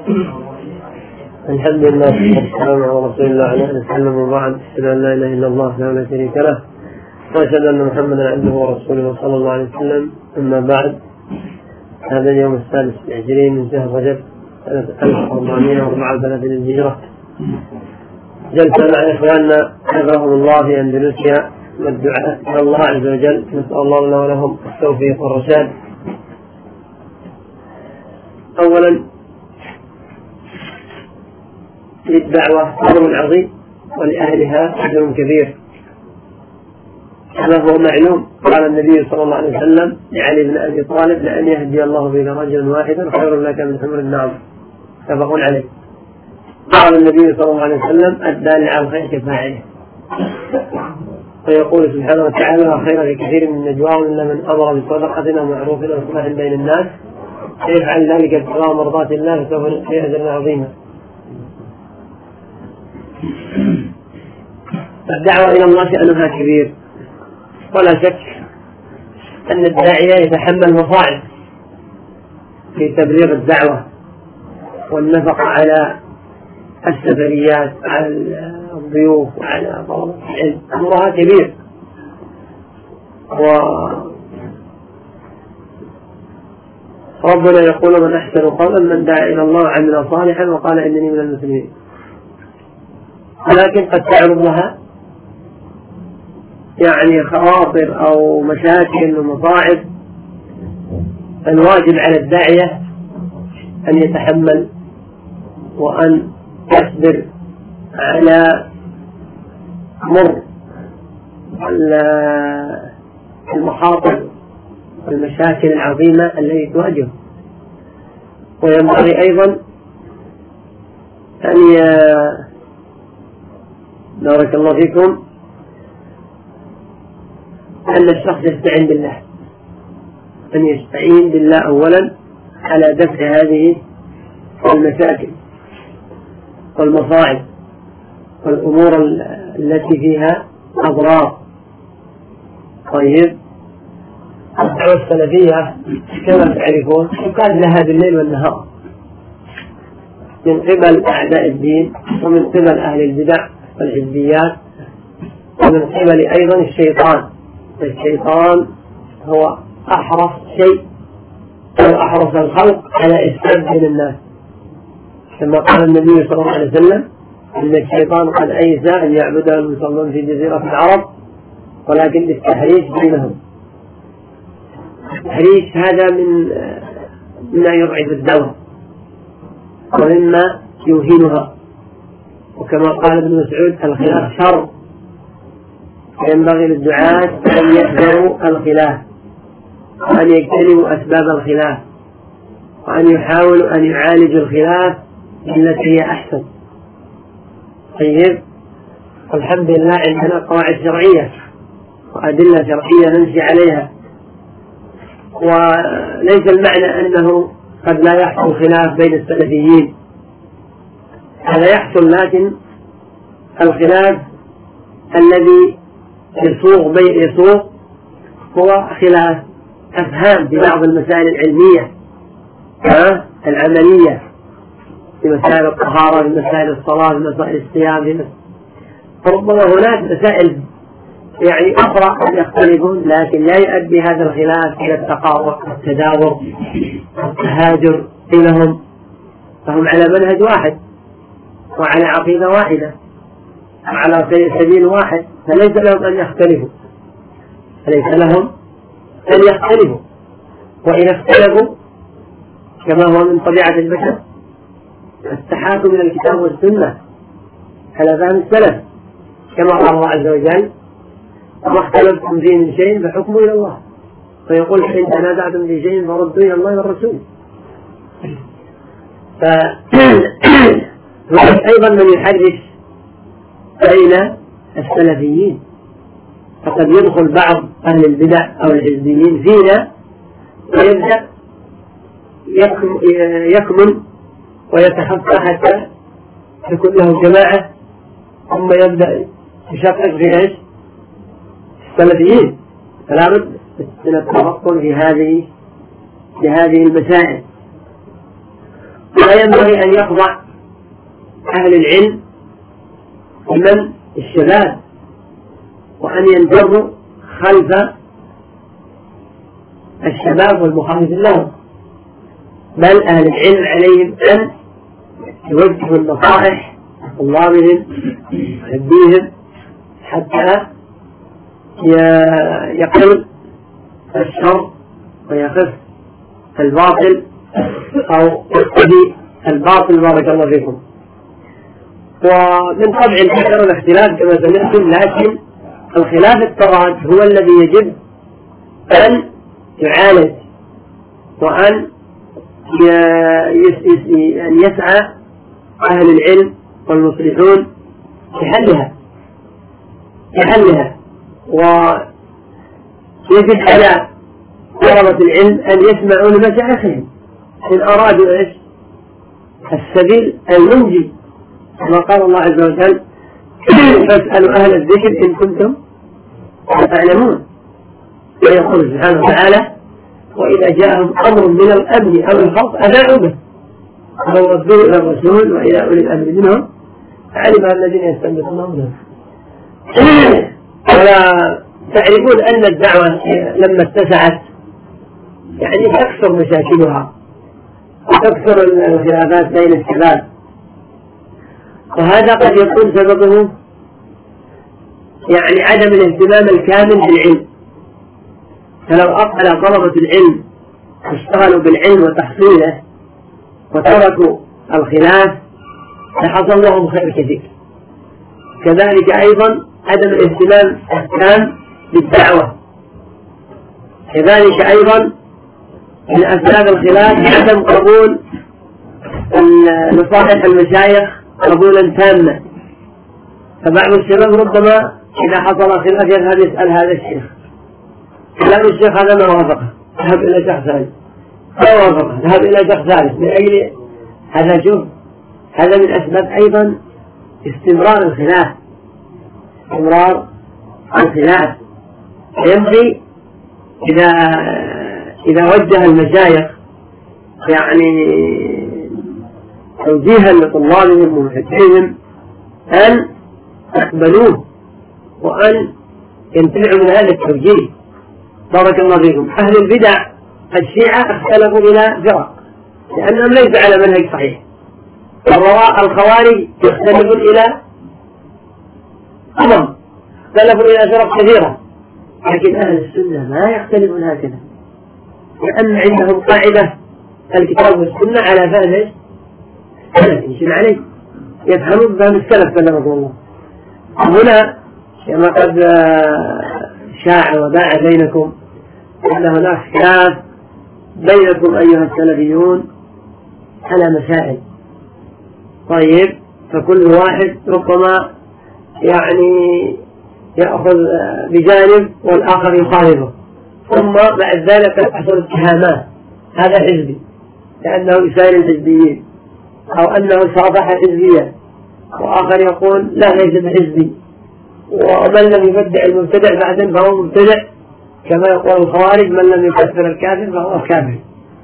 الحمد لله والسلام على رسول الله عليه وسلم وبعد. أشهد أن لا إله إلا الله لا شريك له وأشهد أن محمدا عبده ورسوله صلى الله عليه وسلم. أما بعد، هذا اليوم 23 من شهر رجب سنة 1434 للهجرة. جلسنا مع إخواننا حفظهم الله في أندونيسيا والدعاء إلى الله عز وجل، نسأل الله لنا ولهم التوفيق والرشاد. أولا، للدعوة أمر عظيم ولأهلها أجر كبير، كما هو معلوم. قال النبي صلى الله عليه وسلم لعلي بن أبي طالب: لأن يهدي الله بك رجلا واحدا خير لك من حمر النعم. متفق عليه. قال النبي صلى الله عليه وسلم: الدال على الخير كفاعله. ويقول سبحانه وتعالى: لا خير في كثير من نجواهم إلا من أمر بصدقة أو معروف أو إصلاح بين الناس فيفعل ذلك ابتغاء مرضات الله فسوف نؤتيه أجرا عظيما. الدعوة إلى الله شأنها كبير، ولا شك أن الداعية يتحمل مصاعب في تبليغ الدعوة والنفقة على السفريات، على الضيوف وعلى طلبة العلم. أمرها كبير، وربنا يقول: من أحسن قولا من دعا إلى الله وعمل صالحا وقال إنني من المسلمين. ولكن قد تعرض لها خواطر أو مشاكل ومصاعب. الواجب على الداعية أن يتحمل وأن يصبر على مر المخاطر والمشاكل العظيمة التي تواجهه. وينبغي أيضا أن بارك الله فيكم أن الشخص يستعين بالله، أن يستعين بالله أولا على دفع هذه المشاكل والمصاعب والأمور التي فيها أضرار. طيب، الدعوة السلفية كما تعرفون يقال لها بالليل والنهار من قبل أعداء الدين، ومن قبل أهل البدع والحزبيات، ومن قبل أيضا الشيطان. الشيطان هو أحرص شيء أو أحرص الخلق على إفساد بين الناس، كما قال النبي صلى الله عليه وسلم: إن الشيطان قد أيسى أن يعبده المصلون في جزيرة العرب ولكن بالتحريش بينهم. التحريش هذا مما يضعف الدعوة ومما يوهنها، وكما قال ابن مسعود: الخلاف شر، ينبغي للدعاة أن يحذروا الخلاف وأن يجتنبوا أسباب الخلاف وأن يحاولوا أن يعالجوا الخلاف بالتي هي أحسن. طيب، الحمد لله عندنا قواعد شرعية وأدلة شرعية نمشي عليها، وليس المعنى أنه قد لا يحصل خلاف بين السلفيين، هذا يحصل، لكن الخلاف الذي يسوغ هو خلاف أفهام في بعض المسائل العلمية العملية، في مسائل الطهارة، في مسائل الصلاة، في مسائل الصيام، فربما هناك مسائل أخرى قد يختلفون، لكن لا يؤدي هذا الخلاف إلى التقاطع والتدابر والتهاجر بينهم، فهم على منهج واحد وعلى عقيدة واحدة وعلى سبيل واحد، فليس لهم أن يختلفوا، وإن اختلفوا كما هو من طبيعة البشر التحاكم إلى الكتاب والسنة على فهم السلف، كما قال الله عز وجل: وما اختلفتم فيه من شيء فحكمه إلى الله، فيقول: إن تنازعتم في شيء فردوا إلى الله والرسول. أيضا من يحرش بين السلفيين، فقد يدخل بعض أهل البدع أو الحزبيين فينا ويبدأ يكمن ويتخفى حتى تكون له جماعة، ثم يبدأ يشقق في السلفيين. فلا بد من التفقه في هذه المسائل. لا ينبغي أن يخضع أهل العلم من الشباب وأن ينجروا خلف الشباب والمخالفين لهم، بل أهل العلم عليهم أن يوجهوا النصائح لطلابهم ويهديهم حتى يقل الشر ويخف الباطل أو يقتدي الباطل. بارك الله فيكم. ومن طبع الحجر الاختلاف كما سمعتم، لكن الخلاف التضاد هو الذي يجب أن يعالج وأن يسعى أهل العلم والمصلحون لحلها. ويجب على طلبة العلم أن يسمعوا لمشايخهم إن أرادوا إيش السبيل المنجي، كما قال الله عز وجل: فاسألوا أهل الذكر إن كنتم تعلمون. ويقول سبحانه وتعالى: وإذا جاءهم أمر من الأمن أو الخوف أذاعوا به أو ردوه إلى الرسول وإلى أولي الأمر منهم علم الذين يستنبطونه منهم. ولا تعرفون أن الدعوة لما اتسعت يعني تكثر مشاكلها وتكثر الخلافات بين الشباب، وهذا قد يكون سببه يعني عدم الاهتمام الكامل بالعلم. فلو أقبل طلبة العلم واشتغلوا بالعلم وتحصيله وتركوا الخلاف لحصل لهم خير كثير. كذلك أيضا عدم الاهتمام التام بالدعوة، كذلك أيضا من أسباب الخلاف عدم قبول نصائح المشايخ قبولا تاما. فبعض الشباب ربما إذا حصل خلاف يذهب يسأل هذا الشيخ، كلام الشيخ هذا ما وافقه ذهب إلى شخص ثاني، ما وافقه ذهب إلى شخص ثالث، من أجل هذا. شوف، هذا من أسباب أيضا استمرار الخلاف. ينبغي إذا وجه المشايخ يعني توجيها لطلابهم ومحبيهم أن يقبلوه وأن ينتفعوا من هذا التوجيه. بارك الله فيكم. أهل البدع الشيعة اختلفوا إلى فرق لأنهم ليسوا على منهج صحيح. الخوارج يختلفون إلى اختلفوا إلى فرق كثيرة، لكن أهل السنة ما يختلفون هكذا، لأن عندهم قاعدة الكتاب والسنة على فهم يمشون عليه، يفهمون بهم السلف كلمة الله. هنا كما قد شاع وباع بينكم أن هناك خلاف بينكم أيها السلفيون على مسائل. طيب، فكل واحد ربما يعني يأخذ بجانب والآخر يخالفه، ثم بعد ذلك تحصل اتهامات: هذا حزبي لأنه يسائل الحزبيين، أو أنه صافح حزبيا، وآخر يقول لا ليس بحزبي. ومن لم يبدع المبتدع بعدين فهو مبتدع، كما يقول الخوارج: من لم يكفر الكافر فهو كافر.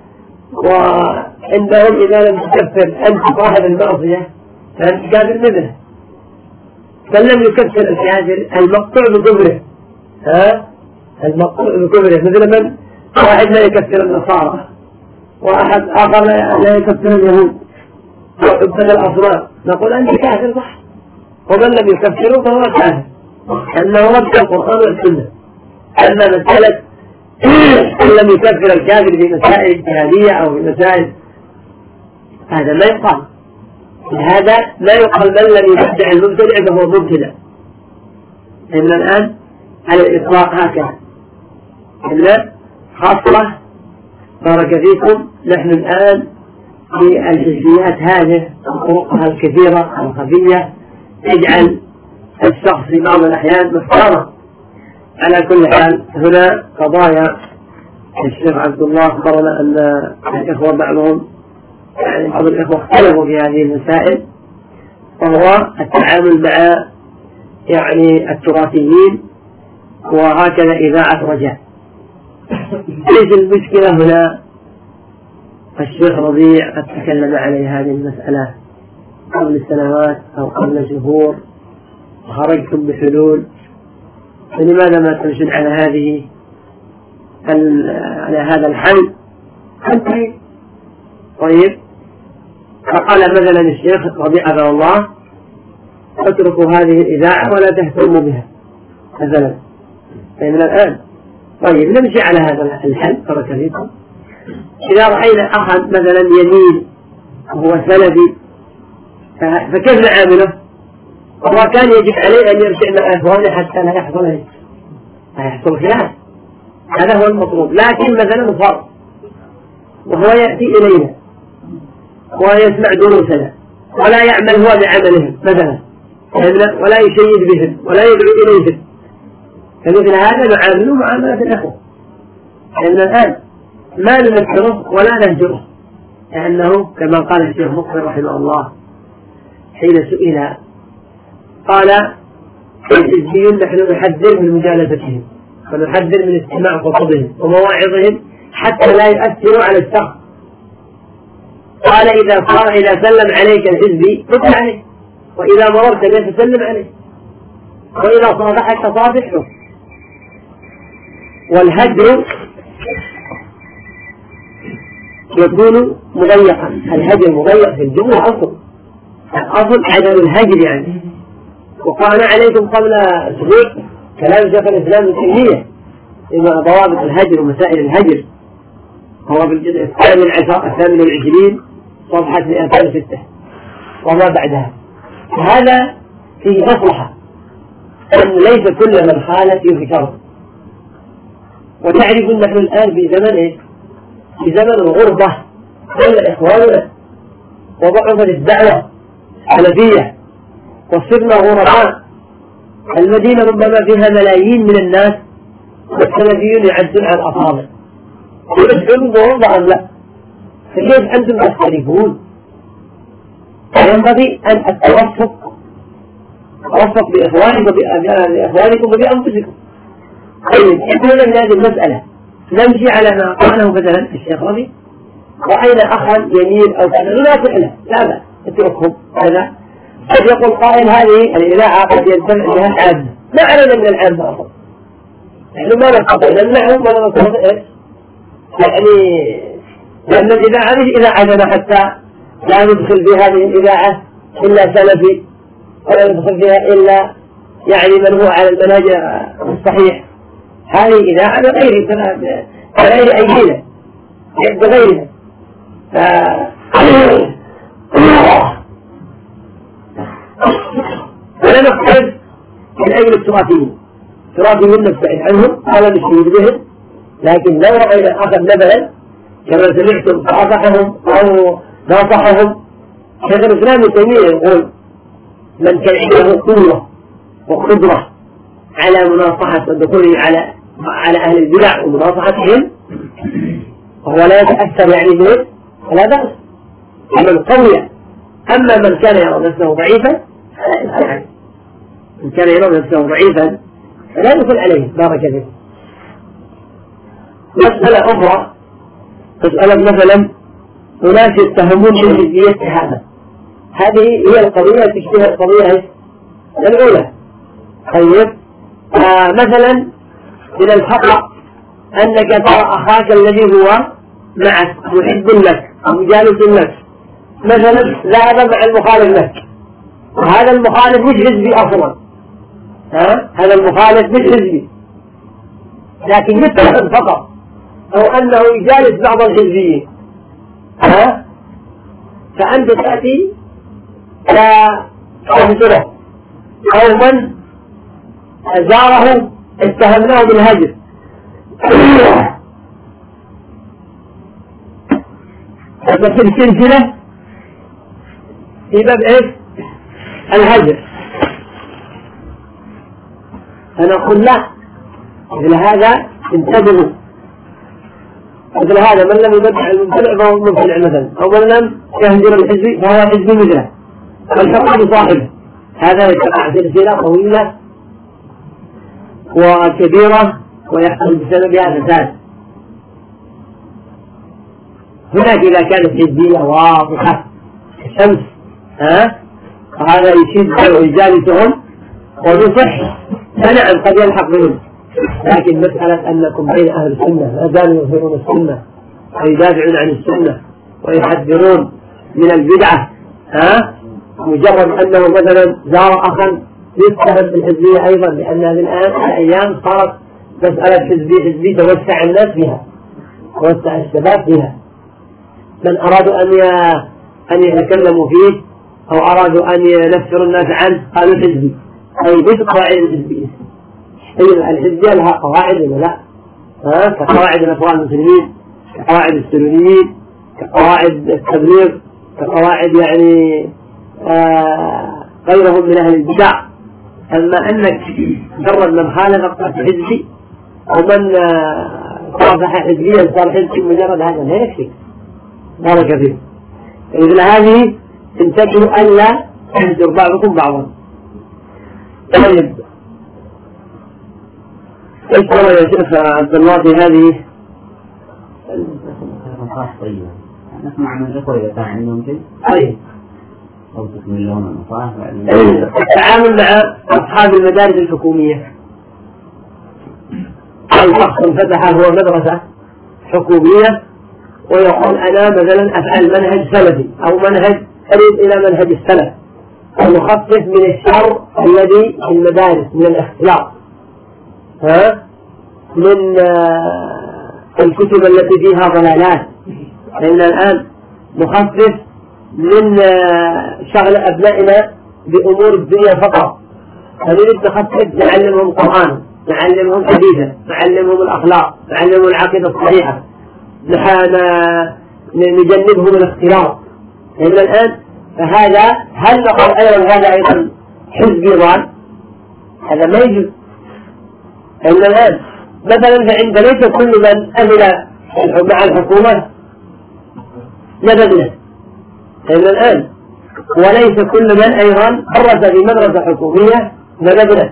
وعندهم إذا لم تكفر أنت صاحب المعصية فأنت كافر مثله. من لم يكفر الكافر المقطوع بكفره، المقطوع بكفره، مثل من واحد لا يكفر النصارى، واحد آخر لا يكفر اليهود وعباد الأصنام، نقول أنت كافر صح، ومن لم يكفره فهو كافر، أنه رد القرآن والسنة. أما مسألة من لم يكفر الكافر في مسائل اجتهادية أو في مسائل، هذا ما يقال. هذا لا يقال من لم يبدع المبتدع فهو مبتدع. إن الآن على الإطلاق هكذا. إن خاصة بارك فيكم، نحن الآن في الحزبيات هذه طرقها الكثيرة الخفية تجعل الشخص في بعض الأحيان مختارا. على كل حال، هنا قضايا الشيخ عبد الله أخبرنا أن الإخوة بعضهم يعني بعض الإخوة اختلفوا في هذه المسائل، وهو التعامل مع يعني التراثيين وهكذا إذاعة رجاء. ليس المشكلة هنا الشيخ ربيع قد تكلم عليه هذه المسألة قبل سنوات أو قبل شهور وخرجتم بحلول، فلماذا ما تمشون على هذا الحل؟ طيب، فقال مثلا الشيخ ربيع حفظه الله: اتركوا هذه الإذاعة ولا تهتموا بها مثلا من الآن. طيب، نمشي على هذا الحل. بارك فيكم. إذا رأينا أحد مثلا يمين وهو سلفي فكيف نعامله؟ هو كان يجب عليه أن يرجع مع إخوانه حتى لا يحصل خلاف، هذا هو المطلوب. لكن مثلا فرض وهو يأتي إلينا ويسمع دروسنا ولا يعمل هو بعملهم مثلا، ولا يشيد بهم ولا يدعو إليهم، فمثل هذا نعامله معاملة الأخوة. لأن الآن ما نذكره ولا نهجره، لأنه كما قال الشيخ مقبل رحمه الله حين سئل قال: الحزبيون نحن نحذر من مجالستهم ونحذر من استماع خطبهم ومواعظهم حتى لا يؤثروا على الشخص. قال: إذا سلم عليك الحزبي رد عليه، وإذا مررت به فسلم عليه، وإذا صافحك صافحه. والهجر يكون مضيقا، الهجر مضيق في الجملة الأصل عدم الهجر يعني. وقال عليكم قبل أسبوع كلام شيخ الإسلام ابن تيمية إما ضوابط الهجر ومسائل الهجر، هو بالجزء 28 صفحة 206 وما بعدها. هذا فيه مصلحة أن ليس كل من خالف يذكر. وتعرف نحن الآن في زمن إيه؟ في زمن الغربة، كل إخواننا وضعفت الدعوة السلفية وصرنا غرباء. المدينة ربما فيها ملايين من الناس والسلفيون يعدون على الأصابع، يشعرون بوضع أم لا؟ فكيف أنتم تختلفون؟ ينبغي أن أتوفق بإخوانكم وبأنفسكم. طيب، إحنا من هذه المسألة نمشي على ما قاله مثلا الشيخ ربيع: رأينا أخا يميل أو كذا لا تحله، لا بأس اتركهم كذا. قد يقول قائل: هذه الإذاعة قد ينتفع بها العامة. ما علينا من العامة أصلا، نحن ما نستطيع نمنعهم ولا نستطيع يعني، لأن الإذاعة هذه إذاعتنا حتى لا ندخل في هذه الإذاعة إلا سلفي، ولا ندخل فيها إلا يعني من هو على المنهج الصحيح. هذه إذاعة غير أيدينا بغيرنا. فلا نختلف من أجل التراثيين نبتعد عنهم ولا نشيد بهم. لكن لو رأينا أخذ مثلا كما سمعتم فأصحهم أو ناصحهم، شيخ الإسلام ابن تيمية يقول: من كان عنده قوة وقدرة على مناصحة والدخول على أهل البدع ومناصحتهم وهو لا يتأثر يعني به فلا بأس، من قوي. أما من كان يرى نفسه ضعيفا فلا يدخل عليه، من كان يرى نفسه ضعيفا فلا يدخل عليه. بارك فيك. مسألة أخرى، مسألة مثلا أناس يتهمون بالجزئية هذا، هذه هي القضية تشبه القضية الأولى. طيب، مثلا من الخطأ أنك ترى أخاك الذي هو معك محب لك أو جالس لك مثلا ذهب مع المخالف لك، وهذا المخالف مش حزبي أصلا، هذا المخالف مش حزبي لكن يتهم فقط، أو أنه يجالس بعض الحزبيين، فأنت تأتي لا تهجره، أو من زاره اتهمناه بالهجر. ففي السلسلة في باب ايش؟ الهجر. فنقول لا، مثل هذا انتبهوا، مثل هذا من لم يبدع المبتدع فهو مبتدع مثلا، او من لم يهجر الحزبي فهو حزبي مثله، والحق بصاحبه. هذا يتبع سلسلة طويلة وكبيرة ويحصل بسببها فساد. هناك إذا كانت حزبية واضحة الشمس وهذا يشد ويجالسهم ويصح، فنعم قد يلحق بهم. لكن مسألة أنكم بين أهل السنة ما زالوا يظهرون السنة ويدافعون عن السنة ويحذرون من البدعة، مجرد أنه مثلا زار أخا يستهد بالحزبية أيضا، لأن هذه الآن الأيام صارت مسألة حزبية توسع الناس فيها، توسع الشباب فيها. من أرادوا أن يتكلموا فيه أو أرادوا أن ينفروا الناس عنه قالوا حزبي، أي ليس قواعد الحزبية. الحزبية لها قواعد ولا لا؟ كقواعد الأخوان المسلمين، كقواعد السلوليين، كقواعد التبليغ، كقواعد يعني غيرهم من أهل البدع. أما أنك مجرد من خالف حزبي ومن صافح حزبيا صار حزبي مجرد هذا لا يكفي. بارك فيكم. مثل هذه انتبهوا ألا يهجر بعضكم بعضا. طيب ايش ترى يا شيخ عبد الله في هذه؟ طيب نسمع من الأخوة إذا كان عندهم شيء. طيب أو تكمل لهم النصائح. التعامل مع أصحاب المدارس الحكومية. أي شخص فتح هو مدرسة حكومية ويقول أنا مثلا أفعل منهج سلفي أو منهج قريب إلى منهج السلف، ونخفف من الشر الذي في المدارس من الاختلاط، من الكتب التي فيها ضلالات. لأن الآن نخفف من شغل أبنائنا بأمور الدنيا فقط، فنريد نخفف نعلمهم قرآن، نعلمهم حديثا، نعلمهم الأخلاق، نعلمهم العقيدة الصحيحة، نجنبهم الاختلاط. لأن الآن فهذا هل نقول أيضا هذا أيضا حزبي ضال؟ هذا ما يجوز. لأن الآن مثلا فعند ليس كل من أمل مع الحكومة نبذنا، لأن الآن وليس كل من أيضا درس في مدرسة حكومية نبذنا.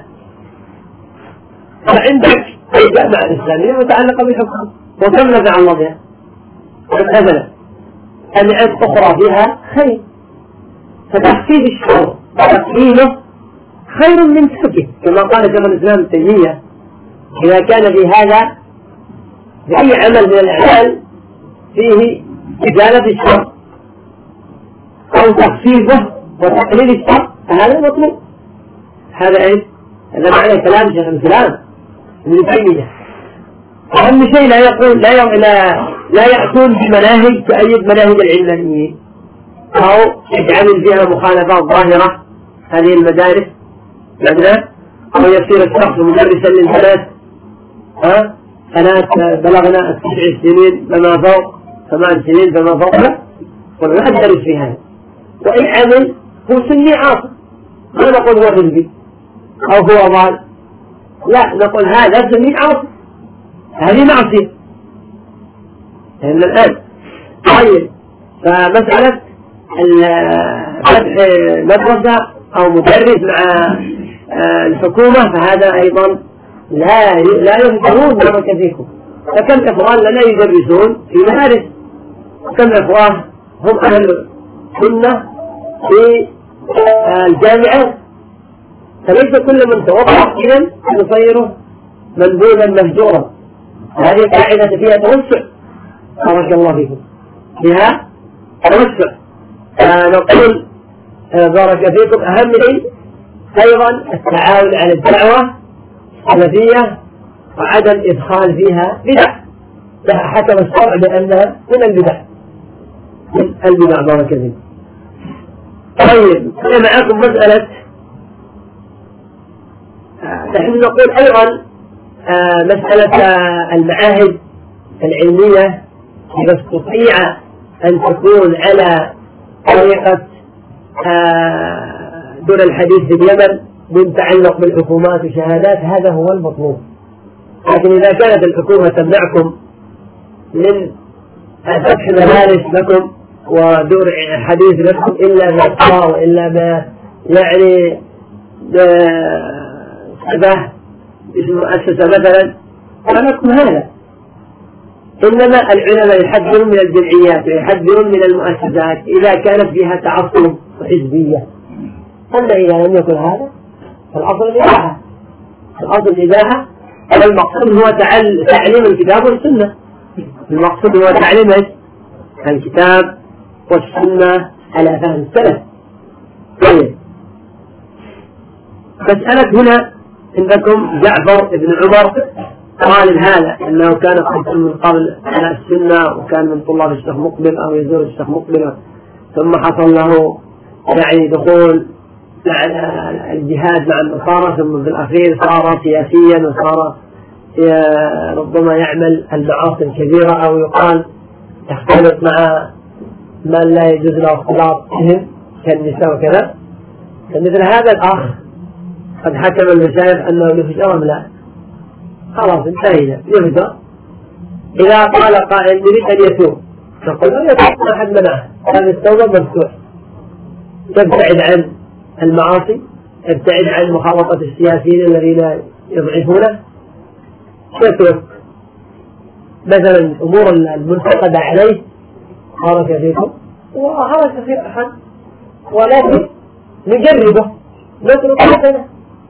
فعندك الجامعة الإسلامية متعلقة بالحكومة وكم نفع الله بها مثلا، جامعات أخرى فيها خير، فتخفيف الشر وتقليله خير من تركه، كما قال شيخ الإسلام ابن تيمية إذا كان في هذا بأي عمل من الأعمال فيه إزالة الشر أو تخفيفه وتقليل الشر فهذا مطلوب. هذا إيش؟ هذا معنى كلام شيخ الإسلام ابن تيمية. أهم شيء لا يأتون بمناهج تؤيد مناهج العلمانيين أو يجعل فيها مخالفات ظاهرة هذه المدارس مثلا، أو يصير الشخص مدرسا للبنات بنات بلغنا 9 سنين فما فوق 8 سنين فما فوق، لا ولا أدرس في هذا. وإن عمل هو سني عاصم، ما نقول هو حزبي أو هو ضال، لا نقول هذا سني عاصم، هذه معصية. لأن الآن طيب فمسألة فتح مدرسة أو مدرس مع الحكومة فهذا أيضا لا ينكرون بارك فيكم. فكم إخوان لنا يدرسون في مدارس، وكم إخوان هم أهل سنة في الجامعة، فليس كل من توقف إذن يصيره منبوذا مهجورا. هذه قاعدة فيها توسع بارك الله فيكم، فيها توسع. نقول بارك فيكم أهم شيء أيضا التعاون على الدعوة السلفية وعدم إدخال فيها بدع، حكم الشرع بأنها من البدع بارك فيكم. طيب أنا معكم مسألة نحن نقول أيضا مسألة المعاهد العلمية إذا استطيع أن تكون على طريقة دون الحديث في اليمن من تعلق بالحكومات وشهادات، هذا هو المطلوب. لكن إذا كانت الحكومة تمنعكم من فتح مدارس لكم ودور حديث لكم إلا ما وإلا ما يعني شبه اسم مؤسسة مثلا، فلكم هذا. إنما العلماء يحذرون من الجمعيات ويحذرون من المؤسسات إذا كانت فيها تعصب وحزبية. أما إذا لم يكن هذا فالأصل الإباحة. الأصل الإباحة، والمقصود هو تعليم الكتاب والسنة. المقصود هو تعليم الكتاب والسنة على فهم السلف. طيب، مسألة هنا عندكم جعفر بن عمر طالب هذا أنه كان قبل من قبل على السنة وكان من طلاب الشيخ مقبل أو يزور الشيخ مقبل، ثم حصل له يعني دخول على الجهاد مع النصارى، ثم في الأخير صار سياسيا وصار ربما يعمل المعاصي الكبيرة أو يقال يختلط مع من لا يجوز له اختلاط بهم كالنساء وكذا. فمثل هذا الأخ قد حكم المشايخ أنه يفجر أم لا، خلاص انتهينا يفجر. إذا قال قائل يريد أن يتوب نقول له يتوب، ما أحد منعه، هذا التوبة مفتوح. تبتعد عن المعاصي، تبتعد عن مخالطة السياسيين الذين يضعفونه، يترك مثلا الأمور المنتقدة عليه بارك فيكم وهذا كثير أحد، ولكن نجربه نترك مثلا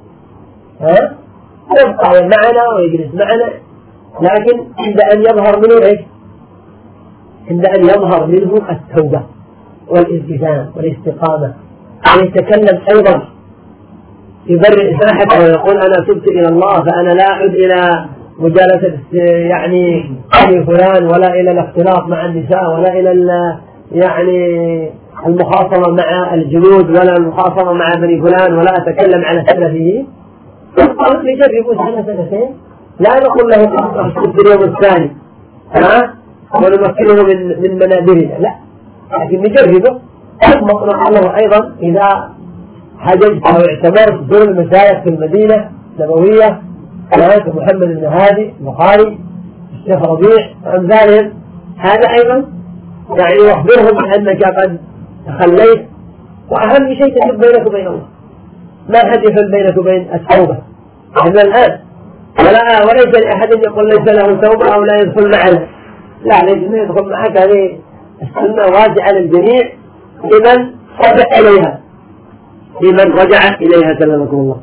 يبقى معنا ويجلس معنا، لكن عند أن يظهر منه إيش؟ عند أن يظهر منه التوبة والالتزام والاستقامة، ويتكلم أيضا يبرئ ساحته ويقول أنا تبت إلى الله فأنا لا أعد إلى مجالسة يعني فلان ولا إلى الاختلاط مع النساء ولا إلى يعني المخاصمة مع الجنود ولا المخاصمة مع بني فلان ولا أتكلم على سلفه. قلت نجربوا سنتين، لا نقول له في اليوم الثاني ونمكنه من منابرنا، لا، لكن نجربه. ثم الله أيضا إذا حججت أو اعتمرت دور المشايخ في المدينة النبوية محمد بن هادي البخاري الشيخ ربيع وأمثالهم، هذا أيضا يعني يخبرهم بأنك قد تخليت، وأهم شيء تحب بينك وبين الله، ما حد يحب بينك وبين التوبة إذا الآن، وليس لأحد يقول ليس له توبة أو لا يدخل معنا، لا، ليس يدخل معك. هذه السنة واسعة للجميع لمن رجع إليها، لمن رجع إليها سلمكم الله.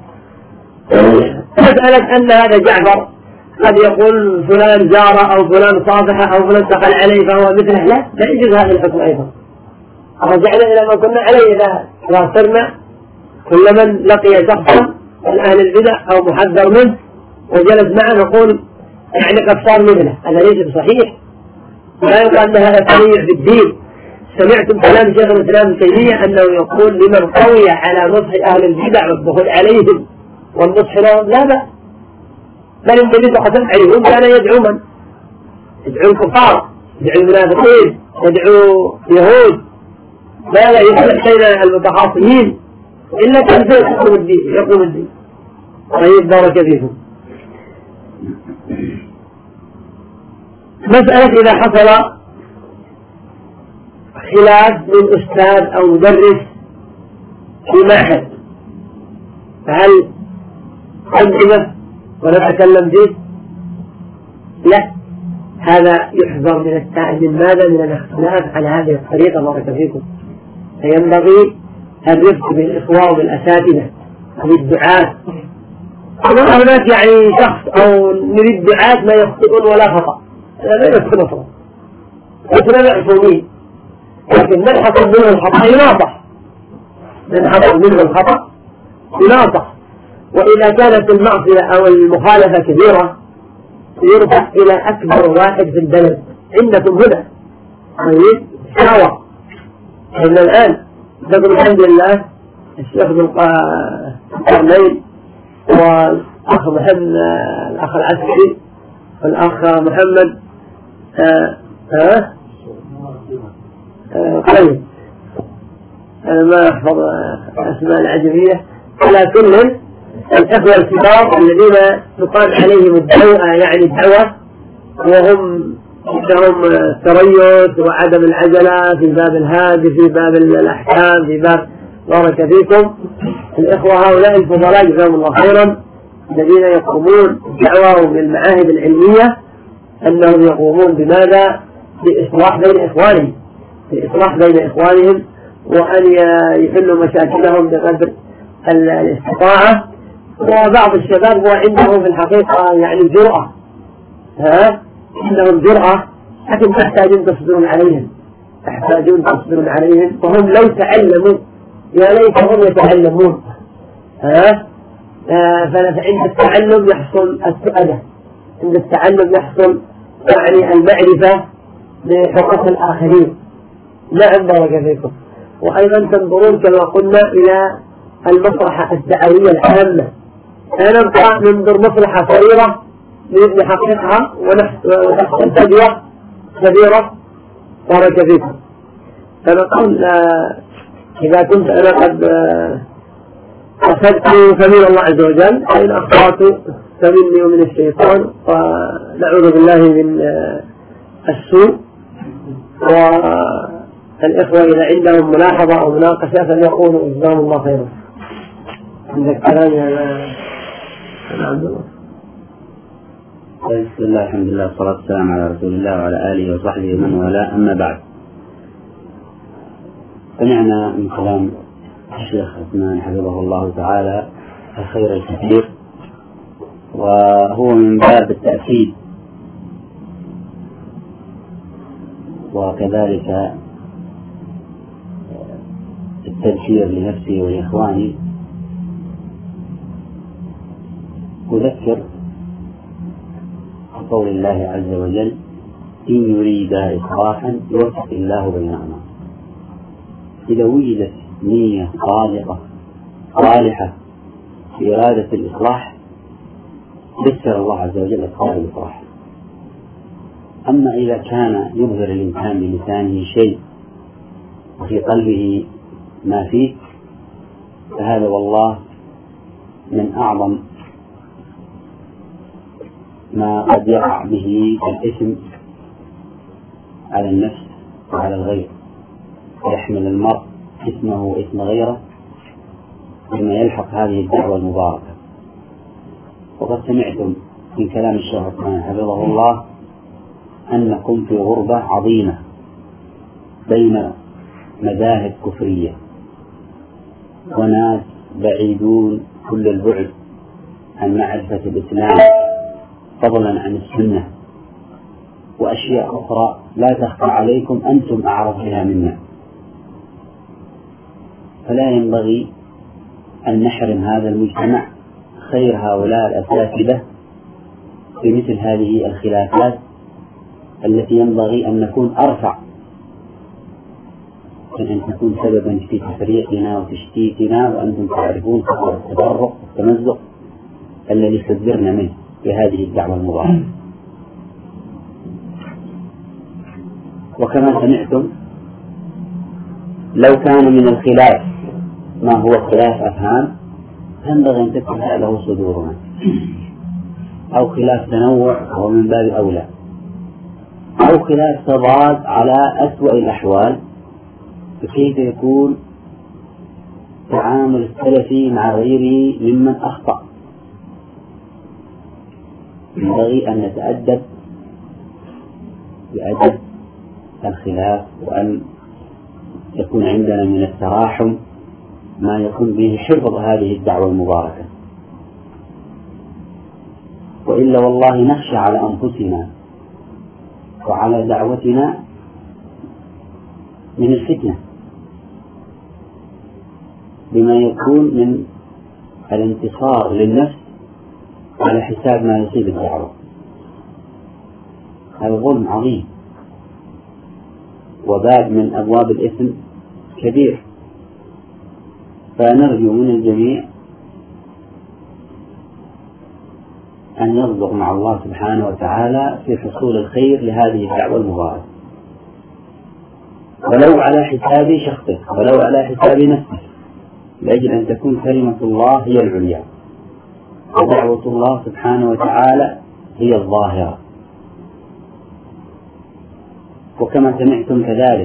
مسألة أن هذا جعفر قد يقول فلان زار أو فلان صافح أو فلان دخل عليه فهو مثله، لا يجوز هذا الحكم أيضا. رجعنا إلى ما كنا عليه إذا صرنا كل من لقي شخصا من أهل البدع أو محذر منه وجلس معه نقول يعني قد صار مثله، هذا ليس بصحيح، لا يقال أن هذا تنويع في الدين. سمعتم كلام شيخ الإسلام ابن تيمية أنه يقول لمن قوي على نصح أهل البدع والدخول عليهم والنصح لهم لا بأس، بل النبي صلى الله عليه وسلم كان يدعو من؟ يدعو الكفار، يدعو المنافقين، يدعو يهود، ما لا يصلح بين المتخاصمين إلا كان يقوم الدين. طيب بارك فيكم. مسألة إذا حصل خلاف من أستاذ أو مدرس في معهد فهل أنتبه ونتكلم فيه؟ لا، هذا يحذر من ماذا؟ من الاختلاف على هذه الطريقة بارك فيكم. فينبغي الرفق بالإخوة وبالأساتذة وبالدعاة. هناك يعني شخص أو نريد دعاة ما يخطئون ولا خطأ، هذا لا يكون خطأ، نحن معصومين، لكن من حصل منه الخطأ يناصح، من حصل منه الخطأ يناصح. وإذا كانت المعصية أو المخالفة كبيرة يرفع إلى أكبر واحد في البلد عندكم هنا، طيب شاور. إن الآن نقول الحمد لله الشيخ بن قرنين والأخ محمد الأخ العسكري والأخ محمد طيب أنا ما أحفظ أسماء العجمية، على كل الأخوة الكبار الذين تقام عليهم الدعوة يعني الدعوة، وهم عندهم التريث وعدم العجلة في باب الهادي في باب الأحكام في باب بارك فيكم. الإخوة هؤلاء الفضلاء جزاهم الله خيرا الذين يقومون بالدعوة وبالمعاهد العلمية، أنهم يقومون بماذا؟ بإصلاح بين إخوانهم وأن يحلوا مشاكلهم بقدر الاستطاعة. وبعض الشباب هو عنده في الحقيقة يعني جرأة، عندهم جرأة، لكن تحتاجون تصبرون عليهم، وهم لو تعلموا يا ليتهم يتعلمون. فعند التعلم يحصل السؤدة، عند التعلم يحصل يعني المعرفة بحقوق الآخرين. نعم بارك فيكم. وأيضا تنظرون كما قلنا إلى المصلحة الدعوية العامة، نبقى ننظر مصلحة صغيرة نحققها ونحصل فجوة كبيرة. بارك فيكم. فنقول إذا كنت أنا قد أخذت فمن الله عز وجل، وإن أخطأت فمني ومن الشيطان، ونعوذ بالله من السوء. والإخوة إذا عندهم ملاحظة أو مناقشة فليقولوا جزاهم الله خيرا. عندك كلام يا عبد الله؟ بسم الله الحمد لله والصلاة والسلام على رسول الله وعلى آله وصحبه ومن والاه، أما بعد. سمعنا من كلام الشيخ عثمان حفظه الله تعالى الخير الكثير، وهو من باب التأكيد وكذلك التذكير لنفسي ولإخواني. أذكر بقول الله عز وجل: إن يريدا إصلاحا يوفق الله بينهما. إذا وجدت نية صادقة صالحة في إرادة الإصلاح ذكر الله عز وجل أسباب الإصلاح. أما إذا كان يظهر الإنسان بلسانه شيء وفي قلبه ما فيه، فهذا والله من أعظم ما قد يقع به الإثم على النفس وعلى الغير، ويحمل المرء اسمه واسم غيره لما يلحق هذه الدعوة المباركة. وقد سمعتم من كلام الشيخ عثمان حفظه الله أنكم في غربة عظيمة بين مذاهب كفرية وناس بعيدون كل البعد عن معرفة الإسلام فضلا عن السنة، وأشياء أخرى لا تخفى عليكم أنتم أعرف بها منا. فلا ينبغي أن نحرم هذا المجتمع خير هؤلاء الأساتذة في مثل هذه الخلافات التي ينبغي أن نكون أرفع من أن تكون سببا في تفريقنا وتشتيتنا، وأنتم تعرفون خطر التفرق والتمزق الذي حذرنا منه في هذه الدعوة المباركة. وكما سمعتم لو كان من الخلاف ما هو خلاف أفهام ينبغي أن تتبع له صدورنا، أو خلاف تنوع هو من باب أولى، أو خلاف تضاد على أسوأ الأحوال. فكيف يكون تعامل السلفي مع غيره ممن أخطأ؟ ينبغي أن نتأدب بأدب الخلاف، وأن يكون عندنا من التراحم ما يكون به حفظ هذه الدعوة المباركة، وإلا والله نخشى على أنفسنا وعلى دعوتنا من الفتنة بما يكون من الانتصار للنفس على حساب ما يصيب الدعوة. هذا ظلم عظيم وباب من أبواب الإثم كبير. فنرجو من الجميع أن يصدق مع الله سبحانه وتعالى في حصول الخير لهذه الدعوة المباركة، ولو على حساب شخصه ولو على حساب نفسه، لأجل أن تكون كلمة الله هي العليا ودعوة الله سبحانه وتعالى هي الظاهرة. وكما سمعتم كذلك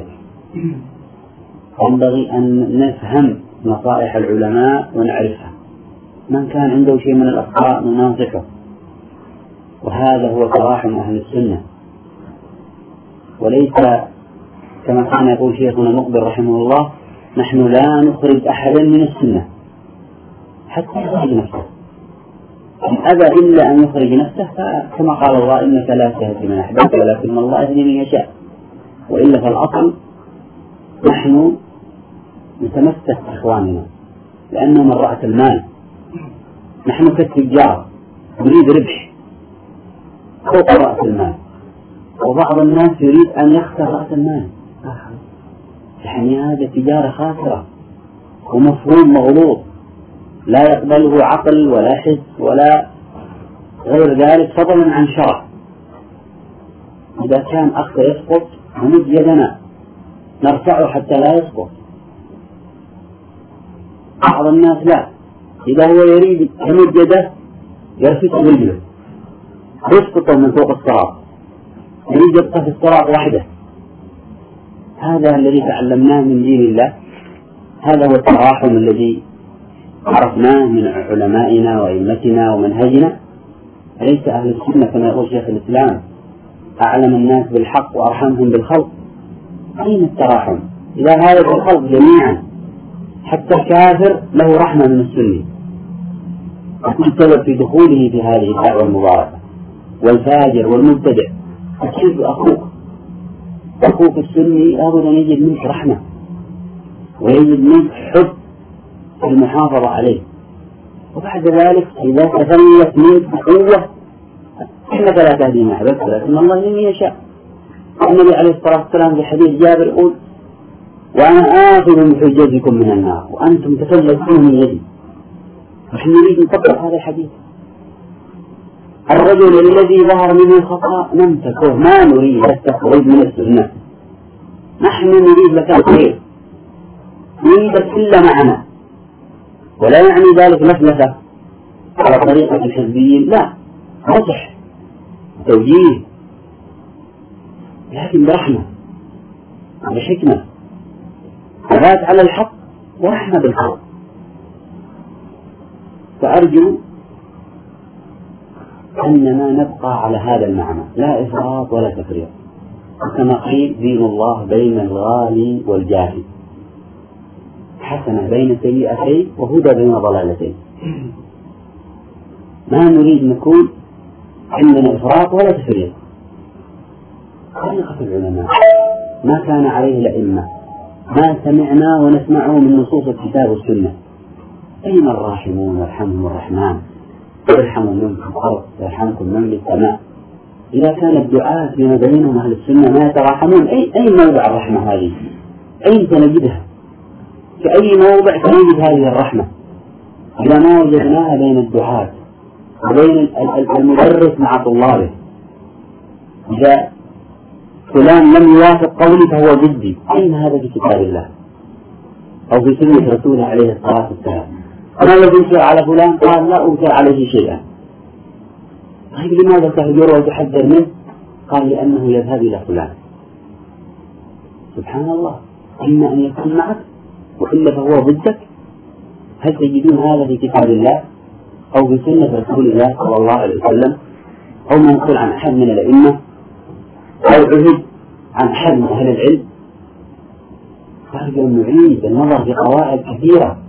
ينبغي أن نفهم نصائح العلماء ونعرفها. من كان عنده شيء من الأخطاء نناصحه، وهذا هو تراحم أهل السنة، وليس كما كان يقول شيخنا مقبل رحمه الله: نحن لا نخرج أحدا من السنة حتى يخرج نفسه، إن أبى إلا أن يخرج نفسه كما قال الله: إنك لا تهدي من أحببت ولكن الله يهدي من يشاء. وإلا فالأصل نحن نتمسك بإخواننا لأنهم رأس المال، نحن كالتجار نريد ربح فوق رأس المال، وبعض الناس يريد أن يخسر رأس المال، يعني هذا تجارة خاسرة ومفهوم مغلوط لا يقبله عقل ولا حس ولا غير ذلك، فضلا عن شرع. إذا كان أخ يسقط نمد يدنا نرفعه حتى لا يسقط. بعض الناس لا، إذا هو يريد يمد يده يرفعه برجله يسقطه من فوق الصراط، يريد يبقى في الصراط وحده. هذا الذي تعلمناه من دين الله، هذا هو التراحم الذي عرفناه من علمائنا وأئمتنا ومنهجنا. ليس أهل السنة كما يقول شيخ الإسلام أعلم الناس بالحق وأرحمهم بالخلق. أين التراحم إذا هذا الخلق جميعا؟ حتى الكافر له رحمة من السني، وكل سبب في دخوله في هذه الدعوة المباركة، والفاجر والمبتدع. أكيد أخوك السني لابد أن يجد منك رحمة ويجد منك حب في المحافظة عليه، وبعد ذلك إذا تفلت منك بقوة إنك لا تهدي من أحببت ولكن الله يهدي من يشاء. النبي عليه الصلاة والسلام في حديث جابر يقول: وأنا آخذ بحجتكم من النار وأنتم تفلتون من يدي. نحن نريد نطبق هذا الحديث. الرجل الذي ظهر منه الخطأ نمسكه، ما نريد أن تخرج من السنة، نحن نريد لك الخير، نريدك إلا معنا، ولا يعني ذلك مفلسة على طريقة الحزبيين، لا، نصح توجيه لكن برحمة وبحكمة، ثبات على الحق ورحمة بالخلق. فأرجو أننا نبقى على هذا المعنى، لا إفراط ولا تفريط، وكما قيل: دين الله بين الغالي والجافي، حسنة بين سيئتين وهدى بين ضلالتين. ما نريد نكون عندنا إفراط ولا تفريط. طريقة العلماء ما كان عليه الأئمة، ما سمعنا ونسمعه من نصوص الكتاب والسنة. أين الراحمون يرحمهم الرحمن، يرحموا من في الأرض يرحمكم من في السماء. إذا كان الدعاة فيما بينهم أهل السنة ما يتراحمون، أي موضع الرحمة هذه؟ أين سنجدها؟ في أي موضع سنجد هذه الرحمة إذا ما وجدناها بين الدعاة وبين المدرس مع طلابه؟ إذا فلان لم يوافق قولي فهو ضدي، أين هذا في كتاب الله أو في سنة رسوله عليه الصلاة والسلام؟ أنا الذي أنكر على فلان قال لا أنكر عليه شيئا. طيب لماذا تهجره وتحذر منه؟ قال لأنه يذهب إلى فلان. سبحان الله، إما أن يكون معك وإلا فهو ضدك. هل تجدون هذا في كتاب الله أو في سنة رسول الله صلى الله عليه وسلم أو منقول عن أحد من الأئمة أو عهد عن أحد من أهل العلم؟ فأرجو أن نعيد النظر في قواعد كثيرة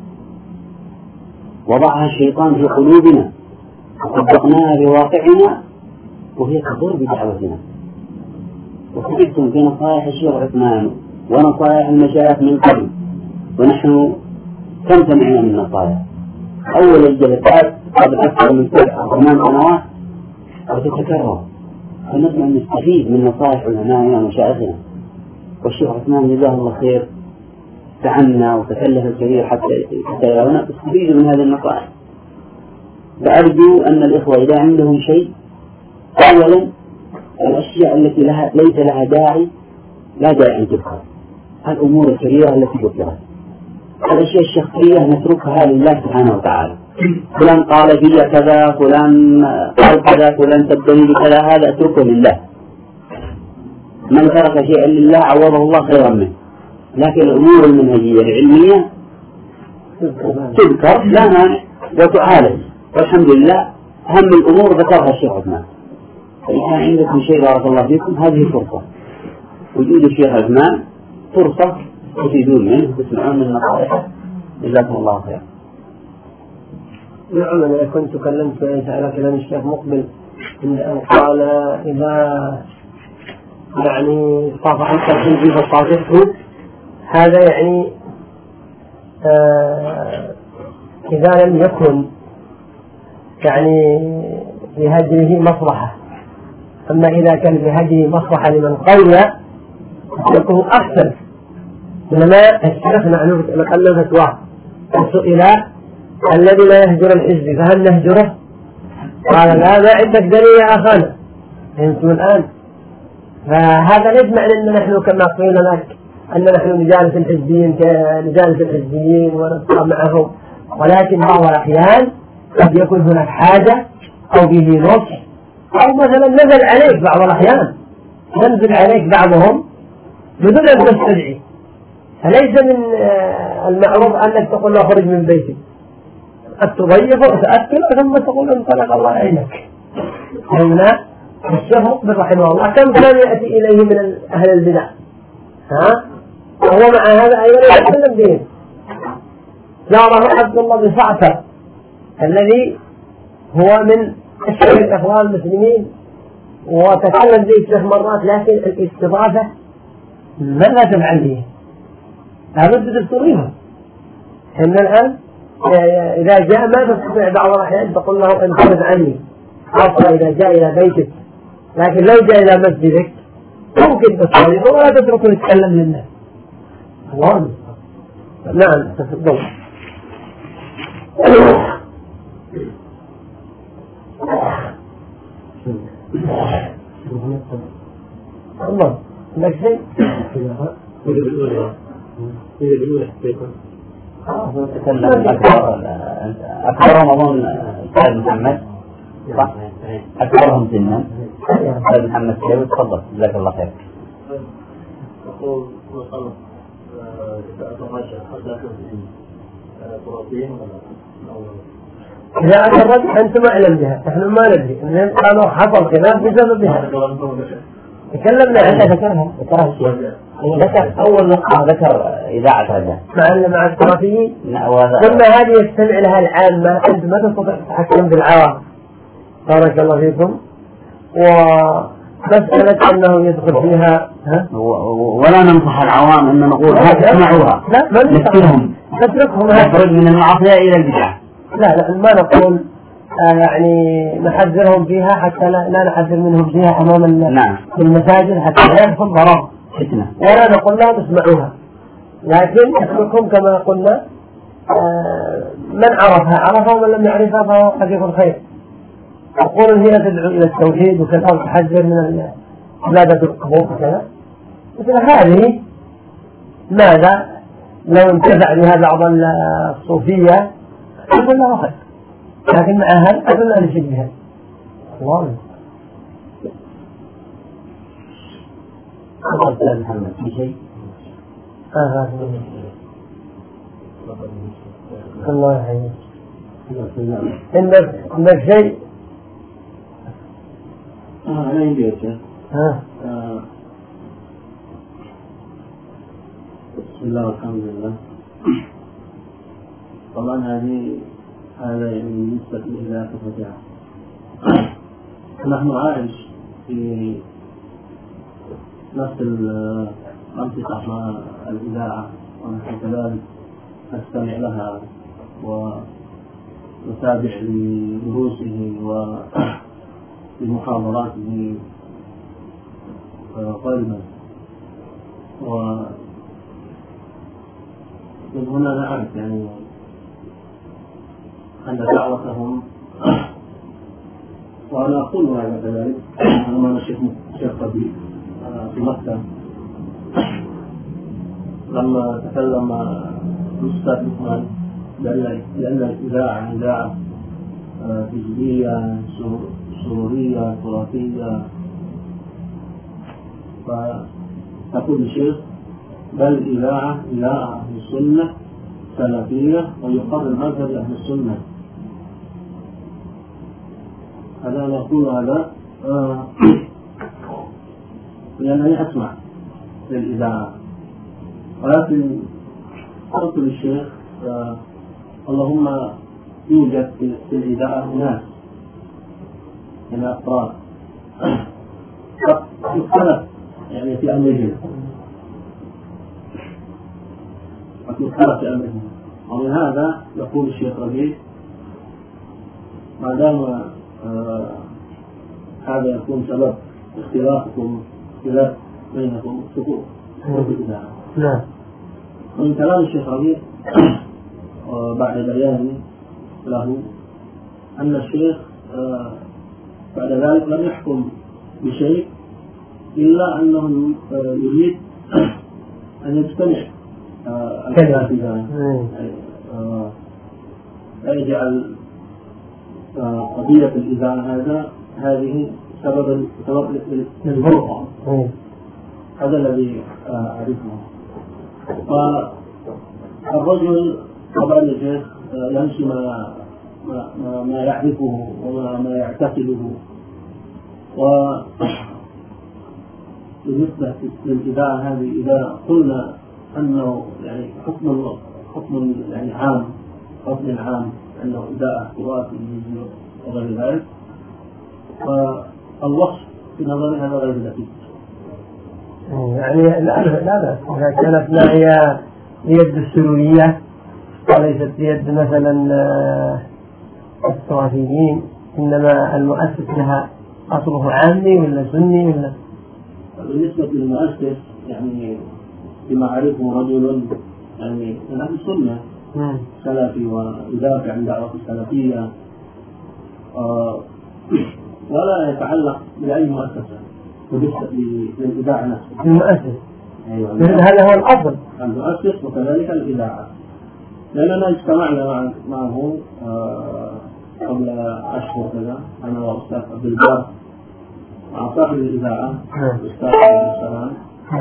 وضعها الشيطان في قلوبنا وطبقناها في واقعنا وهي تضر بدعوتنا. وسمعتم في نصائح الشيخ عثمان ونصائح المشايخ من قبل، ونحن كم سمعنا من نصائح؟ أول الجلسات قبل أكثر من 7 أو 8 سنوات وتتكرر، فنسمع نستفيد من نصائح علمائنا ومشايخنا. والشيخ عثمان جزاه الله خير تعنا وتكلف الكثير حتى يرانا استفيدوا من هذه النصائح. فأرجو أن الإخوة إذا عندهم شيء، أولا الأشياء التي ليس لها داعي لا داعي أن تذكر، الأمور الكبيرة التي ذكرت. الأشياء الشخصية نتركها لله سبحانه وتعالى. فلان قال في كذا، فلان قال كذا، فلان تبدني بكذا، هذا اتركه لله. من ترك شيئا لله عوضه الله خيرا منه. لكن الأمور المنهجية العلمية تذكر لا مانع وتعالج، والحمد لله أهم الأمور ذكرها الشيخ عثمان فإن كان عندكم شيء بارك الله فيكم هذه فرصة، وجود الشيخ عثمان فرصة تفيدون منه تسمعون من نصائحه. جزاكم الله خير. نعم، أنا كنت تكلمت على كلام الشيخ مقبل إن قال إذا يعني صافح الترحيب فصافحه، هذا يعني إذا لم يكن يعني في هجره مصلحة، أما إذا كان في هجره مصلحة لمن قوي يكون أحسن. لما الشيخ نقل فتوى سئل الذي لا يهجر الحزب فهل نهجره؟ قال لا، ما عندك دليل يا أخانا. فهمتم الآن؟ فهذا ليس معنى أن نحن كما قيل لك أن نحن نجالس الحزبيين ونبقى معهم، ولكن بعض الأحيان قد يكون هناك حاجة أو به نصح، أو مثلا نزل عليك بعض الأحيان ينزل عليك بعضهم بدون أن تستدعي، فليس من المعروف أنك تقول له خرج من بيتك، قد تضيف وتأكل ثم تقول انطلق الله عينك. هنا الشيخ مقبل رحمه الله كم كان يأتي إليه من أهل البدع، وهو مع هذا أيضا يتكلم به. زاره عبد الله بن صعصر الذي هو من أشهر الإخوان المسلمين وتكلم به الشيخ مرات، لكن الاستضافة ماذا تفعل به؟ لابد تستضيفه. إن الآن إذا جاء ما تستطيع بعض الأحيان تقول له انصرف عني، خاصة إذا جاء إلى بيتك، لكن لو جاء إلى مسجدك ممكن تستضيفه ولا تتركه يتكلم للناس. الله. نعم تفضل. الله عندك شيء؟ أكثرهم أظن أستاذ محمد، صح؟ أكثرهم سنا أستاذ محمد سيد. تفضل جزاك الله خير. أقول وصلت تترجح إذا أترجح أنت ما أعلم بها، نحن ما ندري، قالوا حصل خلاف بسببها. تكلمنا عنها ذكرها ذكر أول نقطة ذكر إذاعة رجاء مع الطرفيين، ثم هذه يستمع لها العامة، أنت ما تستطيع تتحكم بالعوام. بارك الله فيكم. ومسألة أنه يدخل فيها ولا ننصح العوام أن نقول اسمعوها، نتركهم نخرج من المعصية إلى البدعة. لا ما نقول يعني نحذرهم فيها حتى لا نحذر منهم فيها أمام المساجد حتى لا يدخل ضرر فتنة، ولا نقول لهم اسمعوها، لكن نتركهم كما قلنا. من عرفها ومن لم يعرفها فهو قد يكون خير. أقول هي تدعو إلى التوحيد وكذا تحذر من عبادة القبور وكذا، مثل هذه ماذا لو انتفع بها بعض الصوفية يقول له خير، لكن مع هذا أقول لا نشد بها. الله. أستاذ محمد في شيء؟ الله يحييك. عندك شيء؟ أنا عندي شيء. بسم الله والحمد لله. طبعا هذا يعني بالنسبة إلى كفتها. نحن عايش في نفس المنطقة مع الإذاعة، ونحن كذلك نستمع لها ونتابع لدروسه ولمحاضراته قلبا، ومن هنا نعرف يعني أن دعوتهم، وأنا أقول هذا كذلك أمام الشيخ طبيب في مكة لما تكلم الأستاذ لقمان لأن الإذاعة حزبية سرورية تراثية، فتقول الشيخ بل إذاعة أهل السنة سلفية ويقرر مذهب أهل السنة. أنا نقول هذا لأنني أسمع للإذاعة، ولكن قلت للشيخ اللهم يوجد في الإذاعة ناس من أفراد مختلف يعني في أمرهم ومن هذا يقول الشيخ ربيع ما دام هذا يكون سبب اختلافكم بينكم سقوط في الإذاعة. نعم. من كلام الشيخ ربيع بعد بيان له أن الشيخ بعد ذلك لم يحكم بشيء إلا أنه يريد أن يجتمع الأساتذة يجعل قضية الإذاعة هذه سبب للفرقة. هذا الذي أعرفه. فالرجل طبعا الشيخ يمشي ما يعرفه وما يعتقده. وبالنسبة للإذاعة هذه إذا قلنا أنه يعني حكم يعني عام أنه إذاعة قراءة الإنجيل وغير ذلك، فالوصف في نظري هذا غير دقيق. يعني لا بأس إذا كانت ما هي يد السرورية وليست يد مثلا الصوافيين، إنما المؤسس لها أصله عامي ولا سني ولا؟ بالنسبة للمؤسس يعني بما أعرفه رجل يعني من أهل السنة سلفي ويدافع عن دعوة السلفية ولا يتعلق بأي مؤسسة بالنسبة للإذاعة نفسها. المؤسس. أيوة. هذا هو الأصل. المؤسس وكذلك الإذاعة. لأننا اجتمعنا معه قبل أشهر كذا أنا وأستاذ عبد البر مع صاحب الإذاعة الأستاذ عبد السلام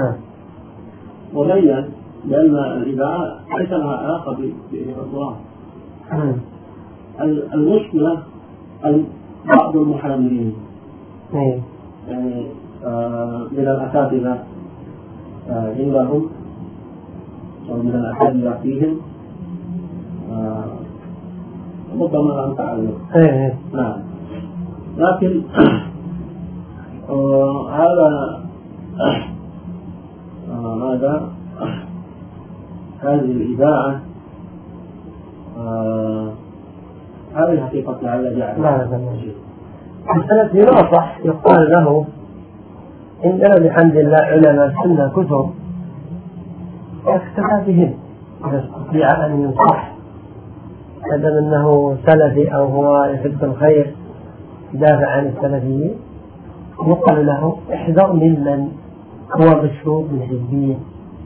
وبين بأن الإذاعة ليس لها علاقة بالقرآن. المشكلة بعض المحاملين يعني من الأساتذة عندهم ومن الأساتذة فيهم ربما لم تعلم. نعم. لكن هذا ماذا هذه الإذاعة هذه حقيقة على جعل السلف ينصح يقال له إننا بحمد الله علماء سنة كثر اكتفى بهم إذا استطيع أن ينصح أدم أنه سلفي أو هو يحب الخير يدافع عن السلفيين يقال له احذر ممن هو مشهور بالحزبية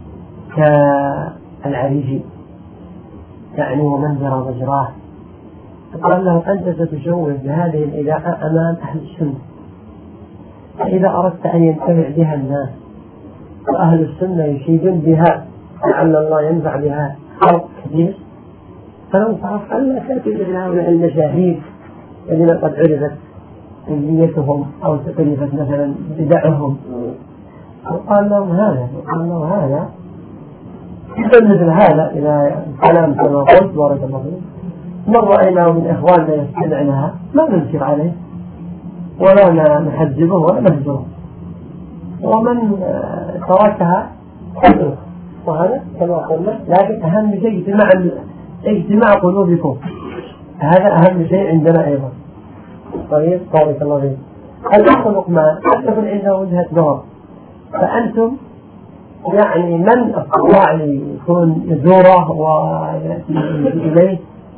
كالعريجي يعني ومن جرى مجراه. قال له أنت ستشوه بهذه الإذاعة أمام أهل السنة، فإذا أردت أن ينتفع بها الناس وأهل السنة يشيدون بها لعل الله ينفع بها خلق كثير فلو صرف ألا تأتي مثل هؤلاء المشاهير الذين قد عرفت نيتهم أو تكلفت مثلا بدعهم. وقال لهم هذا مثل هذا إذا كلام كما قلت بارك الله فيك من رأيناه من إخواننا يستمع لها ما ننكر عليه ولا نحجبه ولا نهجره، ومن تركها حجره، وهذا كما قلنا. لكن أهم شيء اجتماع قلوبكم، هذا أهم شيء عندنا أيضا. طيب بارك الله فيك. الأخ لقمان قد تكون عنده وجهة نظر، فأنتم يعني من استطاع يكون يزوره ويأتي إليه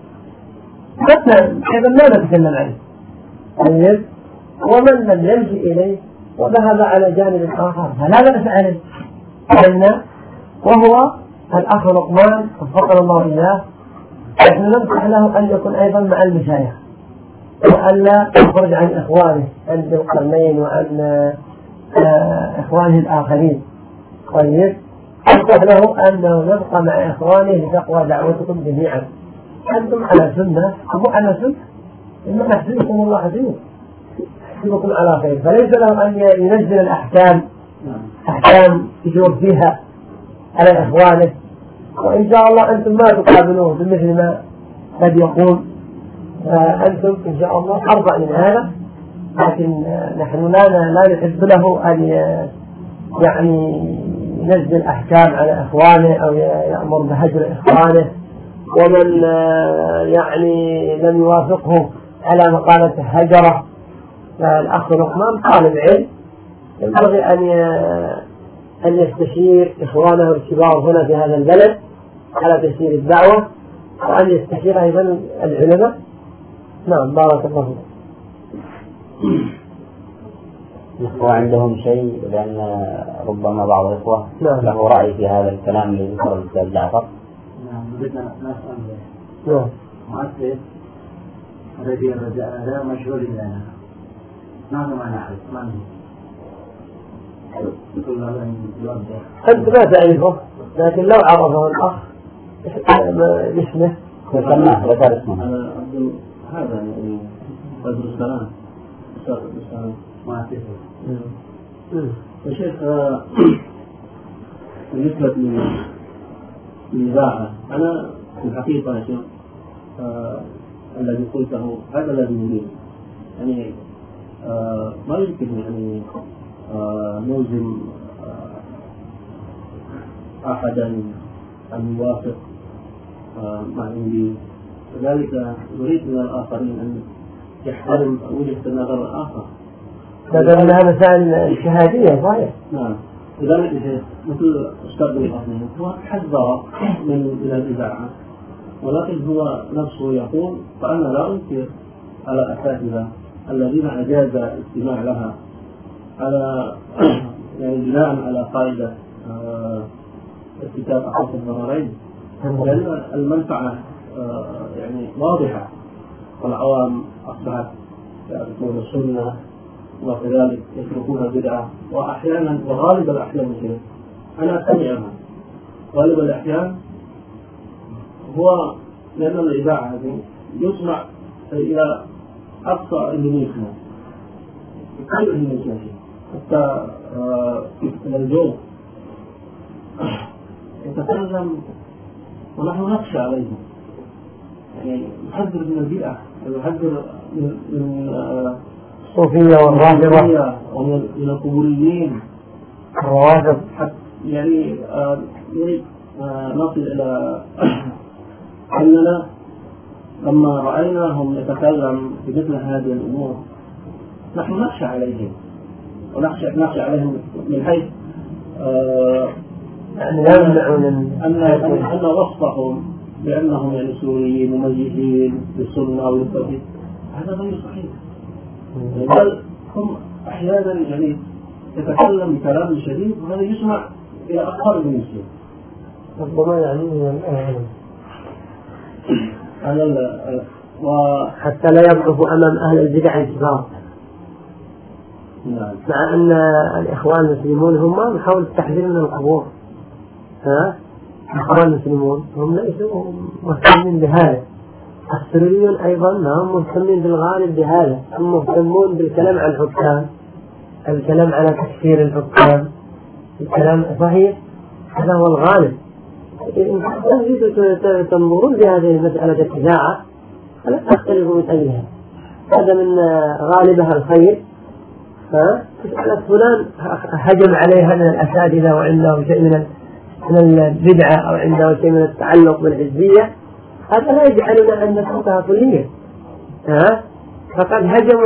أيضا ما نتكلم عنه. طيب ومن لم يمشي إليه وذهب على جانب آخر فلا بأس عليه، وهو الأخ لقمان وفقنا الله إياه. نحن ننصح له أن يكون أيضا مع المشايخ وألا يخرج عن إخوانه عن ذي القرنين وعن إخوانه الآخرين. طيب أنصح له أنه يبقى مع إخوانه لتقوى دعوتكم جميعا. أنتم على سنة أبو على سنة إنما نحسنكم الله حسنكم. يحسبكم على خير، فليس له أن ينزل الأحكام يجور فيها على إخوانه، وإن شاء الله أنتم ما تقابلوه بمثل ما قد يقول، أنتم إن شاء الله أربع من هذا، لكن نحن لا نحب له أن يعني ينزل أحكام على إخوانه أو يأمر بهجر إخوانه، ومن يعني لم يوافقه على مقالة هجرة. فالأخ لقمان طالب علم ينبغي أن يستشير إخوانه الكبار هنا في هذا البلد على تسيير الدعوة، وأن يستشير أيضا العلماء. نعم، بارك الله فيك. الإخوة عندهم شيء، لأن ربما بعض الإخوة له رأي في هذا الكلام اللي ذكر الأستاذ جعفر. نعم، بدنا نسأل. نعم. مؤسس الذي هذا مشهور لنا، نحن ما نعرف من هو. أنت ما تعرفه، لكن لو عرفه الأخ اسمه سماه ذكر اسمه. أنا هذا يعني بدر السلام مؤسس. يا شيخ، بالنسبة للإذاعة، أنا في الحقيقة يا شيخ الذي قلته هذا الذي نريد، يعني ما يمكن يعني نلزم أحدا أن يوافق ما عندي، لذلك نريد من الآخرين أن يحترم وجهة النظر الآخر. هذا منها مسائل الشهادية صحيح. نعم، لذلك مثل أستاذ الأصلي هو حذر من الإذاعة، ولكن هو نفسه يقول فأنا لا أنكر على الأساتذة الذين أجاز الاستماع لها على يعني بناء على قاعدة ارتكاب أخف الضررين، لأن المنفعة يعني واضحة، والعوام أصبحت يعرفون السنة وكذلك يتركون البدعة، وأحيانا وغالب الأحيان أنا أتبعها غالب الأحيان هو لأن الإذاعة هذه يسمع إلى أقصى إندونيسيا، كل إندونيسيا حتى الجو يتكلم ونحن نخشى عليهم، يعني نحذر من البدعة ونحذر من الصوفية والرافضة ومن القبوريين الروافض، يعني نريد نصل إلى أننا لما رأيناهم يتكلم بمثل هذه الأمور نحن نخشى عليهم، ونخشى عليهم من حيث أن وصفهم بأنهم يعني سوريين مميزين بالسنة والتوحيد، هذا غير صحيح. بل هم أحيانا يعني يتكلم بكلام شديد وهذا يسمع إلى أقصى المسلمين، ربما يعني وحتى لا يضعف أمام أهل البدع الكبار. مع أن الإخوان المسلمون هم محاولة التحذير من القبور، الإخوان المسلمون هم ليسوا مهتمين بهذا، السوريون أيضا هم مهتمين بالغالب بهذا، هم مهتمون بالكلام عن الحكام، الكلام على تكفير الحكام، الكلام صحيح، هذا هو الغالب. إن تنظرون بهذه المسألة الإذاعة فلا تختلفوا من أجلها، هذا من غالبها الخير، تسأل فلان هجم عليها من الأساتذة وعنده شيء من البدعة أو عنده شيء من التعلق بالحزبية، هذا لا يجعلنا أن نتركها كليا، فقد هجموا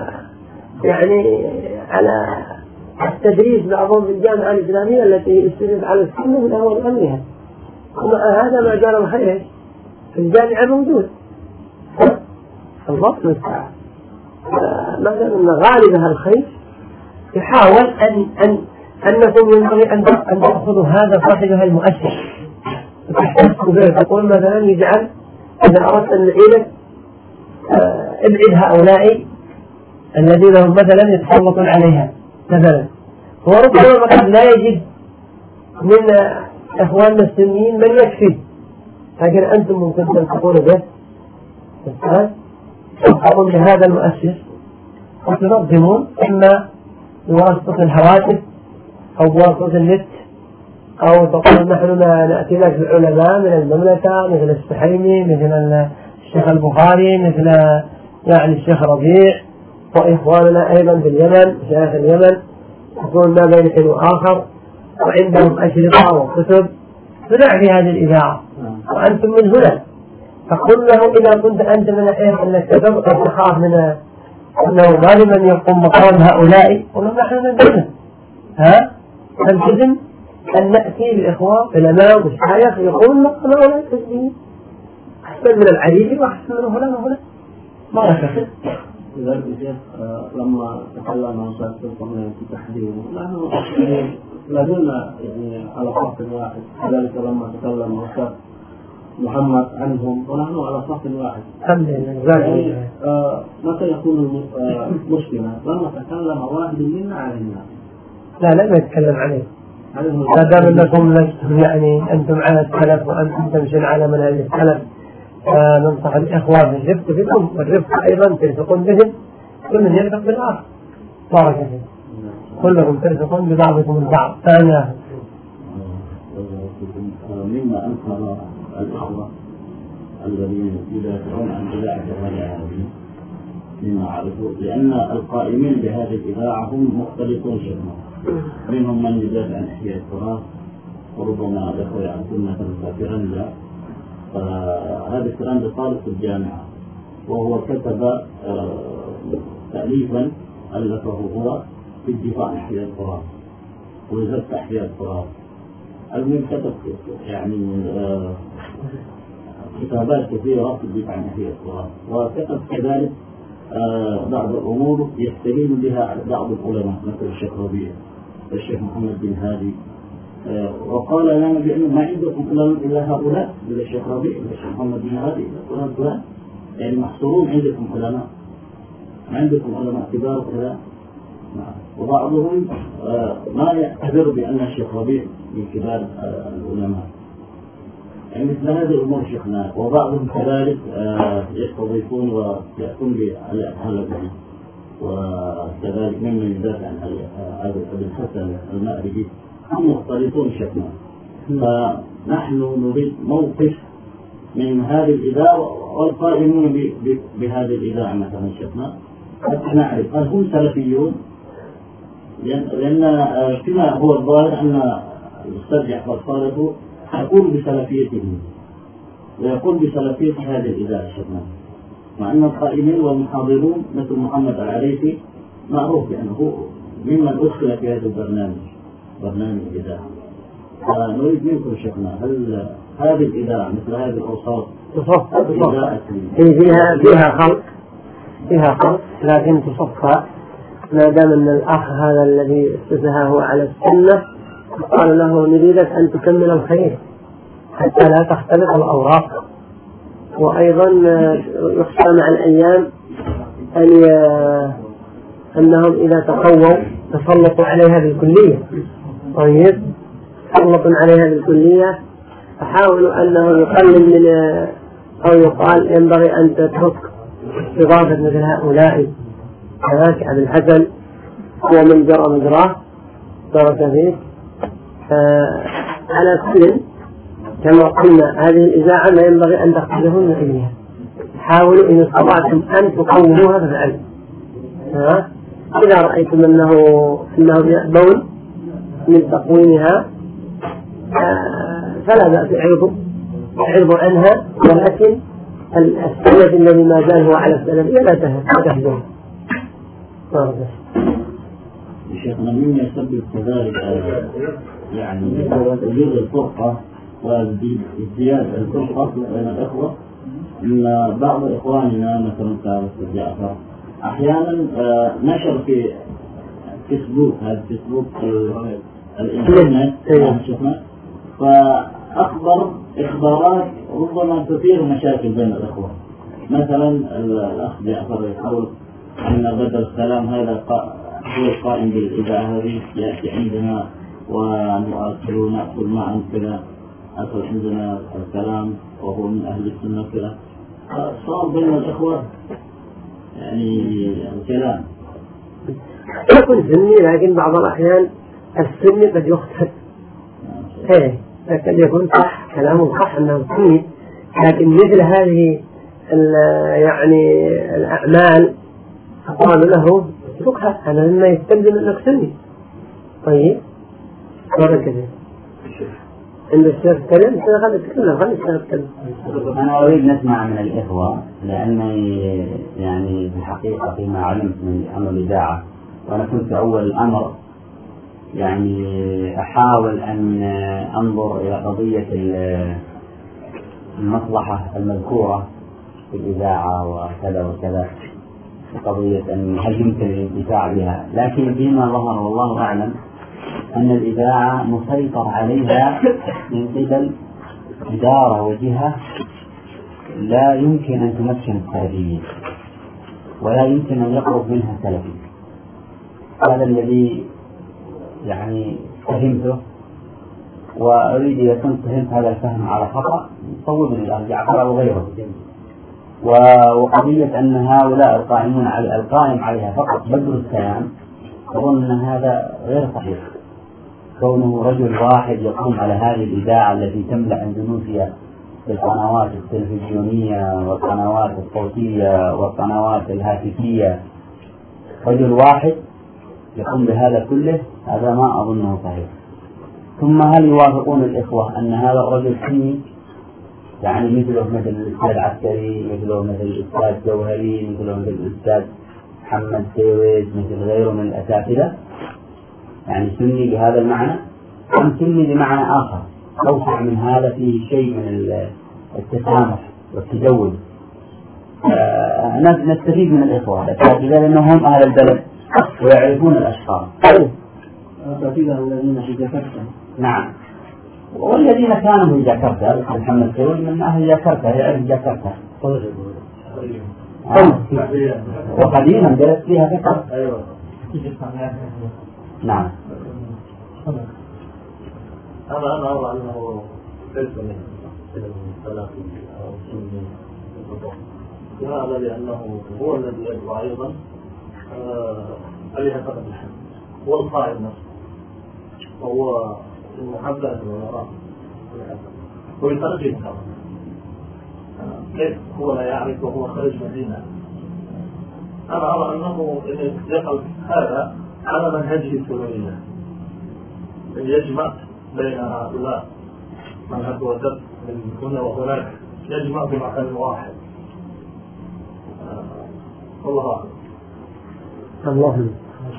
على التدريس بعضهم في الجامعة الإسلامية التي استندت على السنة من أول أمرها، ومع هذا ما جرى الخير في الجامعة موجود، الضبط والساعة. ما دام أن غالبها الخير يحاول أنكم ينبغي أن تأخذوا هذا صاحبها المؤسس وتحتفظوا به، تقول مثلا يجعل إذا أردت أن نعيدك ابعد هؤلاء الذين هم مثلا يتسلطون عليها مثلا، وربما قد لا يجد من إخواننا السنيين من يكفي، لكن أنتم ممكن تقولوا به تقول لهذا المؤسس وتنظمون إما بواسطة الهواتف أو بواسطة النت، أو تقول نحن نأتي لك العلماء من المملكة مثل السحيمي، مثل الشيخ البخاري، مثل يعني الشيخ ربيع، وإخواننا أيضا في اليمن شيخ اليمن يكون ما بين حين وآخر، وعندهم أشرطة وكتب تدعي هذه الإذاعة وأنتم من هنا. فقل له إذا كنت أنت من الحين أنك تبقى تخاف من أنه ما لمن يقوم مقام هؤلاء، ولو نحن نلتزم نلتزم أن نأتي بالإخوة علماء والمشايخ يقولون مقام هؤلاء التسليم أحسن من العريفي وأحسن من فلان وفلان. بارك لذلك الشيخ لما تكلم أستاذ في تحديد نحن لدينا يعني على خط واحد، كذلك لما تكلم أستاذ محمد عنهم ونحن على خط واحد. يعني متى يكون مشكلة لما تكلم واحد منا على الناس؟ لا لم يتكلم عليه، ما دام أنكم يعني أنتم على السلف وأنتم تمشون على منهج السلف، ننصح الإخوة بالرفق بكم، والرفق أيضا ترفقون بهم، كل من يرفق بالآخر. بارك الله كلكم ترفقون ببعضكم البعض. ثانيا مما أنكر الإخوة الذين يدافعون عن إذاعة هذا العالمين مما عرفوا، لأن القائمين بهذه الإذاعة هم مختلفون شبه، منهم من يدافع عن إحياء التراث، وربما الأخوة يعرفون مثلا فرندا، هذا فرندا طالب في الجامعة وهو كتب تأليفا ألفه هو في الدفاع عن إحياء التراث وزبط إحياء التراث. المهم كتب يعني كتابات كثيرة في الدفاع عن إحياء التراث، وكتب كذلك بعض الأمور يستدين بها بعض العلماء مثل الشيخ ربيع الشيخ محمد بن هادي، وقال لنا بأنه ما عندكم علماء إلا هؤلاء، إلا الشيخ ربيع إلا الشيخ محمد بن هادي إلا فلان، يعني محصورون عندكم علماء، ما عندكم علماء كبار كذا. وبعضهم ما يعتبر بأن الشيخ ربيع من كبار العلماء، يعني مثل هذه الأمور شيخنا. وبعضهم كذلك يستضيفون ويأتون بالحلبة، وكذلك ممن يدافع عن أبي الحسن المأربي، هم مختلفون شيخنا. فنحن نريد موقف من هذه الإذاعة والقائمون بهذه الإذاعة مثلا شيخنا حتى نعرف هل هم سلفيون، لأن فيما هو الظاهر أن الأستاذ جعفر صالح يقول بسلفيتهم ويقول بسلفية هذه الإذاعة شيخنا، مع أن القائمين والمحاضرون مثل محمد العريفي معروف بأنه ممن أدخل في هذا برنامج الإذاعة. فنريد منكم شيخنا هل هذه الإذاعة مثل هذه الأوساط فيها خلق لكن تصفى، ما دام أن الأخ هذا الذي استثناه هو على السنة قال له نريدك أن تكمل الخير حتى لا تختلط الأوراق. وأيضا يخشى مع الأيام أنهم إذا تقووا تسلطوا عليها بالكلية. طيب تسلطوا عليها بالكلية، فحاولوا أنه يقلل من أو يقال ينبغي أن تترك استضافة مثل هؤلاء كأبي الحسن هو من جرى مجراه بارك فيه. على كل كما قلنا هذه الإذاعة ما ينبغي أن تأخذون إليها، حاولوا إن استطعتم أن تقوموها فافعلوا. إذا رأيتم أنه يأبون من تقويمها فلا بأس اعرضوا عنها، ولكن السلف الذي ما زال هو على السلفية لا تهزم. شيخنا مما يسبب كذلك يعني وجود الفرقة وازدياد الفرقة بين الإخوة، أن بعض إخواننا مثلا كالأستاذ جعفر أحيانا نشر في فيسبوك، هذا فيسبوك الإنترنت شفنا، فأخبر إخبارات ربما تثير مشاكل بين الإخوة. مثلا الأخ جعفر يقول أن بدر السلام هذا هو القائم بالإذاعة هذه يأتي عندنا ونؤكل ونأكل معا كذا، أكل عندنا الكلام وهو من أهل السنة كذا، صار بين الإخوة يعني الكلام. يكون سني، لكن بعض الأحيان السني قد يختلف. قد يكون صح كلامه صح أنه سني، لكن مثل هذه يعني الأعمال قالوا له اتركها، أنا مما يستلزم أنك سني. طيب مرة كذا عند الشيخ كلام خلي تكلم، خلي الشيخ تكلم. أنا أريد نسمع من الإخوة، لأني يعني في الحقيقة فيما علمت من أمر الإذاعة، وأنا كنت أول الأمر يعني أحاول أن أنظر إلى قضية المصلحة المذكورة في الإذاعة وكذا وكذا، قضية أن هل يمكن الانتفاع بها، لكن فيما ظهر والله أعلم أن الإذاعة مسيطر عليها من قبل إدارة وجهة لا يمكن أن تمكن السلفيين، ولا يمكن أن يقرب منها سلفي. هذا الذي يعني فهمته، وأريد إذا كنت فهمت هذا الفهم على خطأ صوبني الآن جعفر أو غيره. وقضية أن هؤلاء القائمون على القائم عليها فقط بدر السلام، أظن أن هذا غير صحيح. كونه رجل واحد يقوم على هذه الإذاعة التي تملأ أندونيسيا بالقنوات التلفزيونية والقنوات الصوتية والقنوات الهاتفية، رجل واحد يقوم بهذا كله، هذا ما أظنه صحيح. ثم هل يوافقون الإخوة أن هذا الرجل سني، يعني مثله مثل الأستاذ عسكري، مثله مثل الأستاذ جوهري، مثله مثل الأستاذ محمد سيويد، مثل غيره من الأساتذة، يعني سني بهذا المعنى، أم سني بمعنى آخر أوسع من هذا، فيه شيء من التسامح والتجوز؟ نستفيد من الإخوة لأنهم أهل البلد ويعرفون الأشخاص. الأساتذة الذين في جاكرتا. نعم، والذين كانوا في جاكرتا، محمد سيويد من أهل جاكرتا، يعرف جاكرتا وقديما درس فيها فترة. نعم. أنا أرى أنه ليس من الثلاثي أو السني، لماذا؟ لأنه هو الذي يدعو أيضا عليها فقط الحمد، هو القائد نفسه، وهو المحبة والوراء ويترجم كمان. كيف هو لا يعرف وهو خارج مدينة؟ أنا أرى أنه يقف هذا على منهجه السورية، يجمع بين هؤلاء منهج وجد من هنا وهناك، يجمع بمكان واحد. الله أعلم. اللهم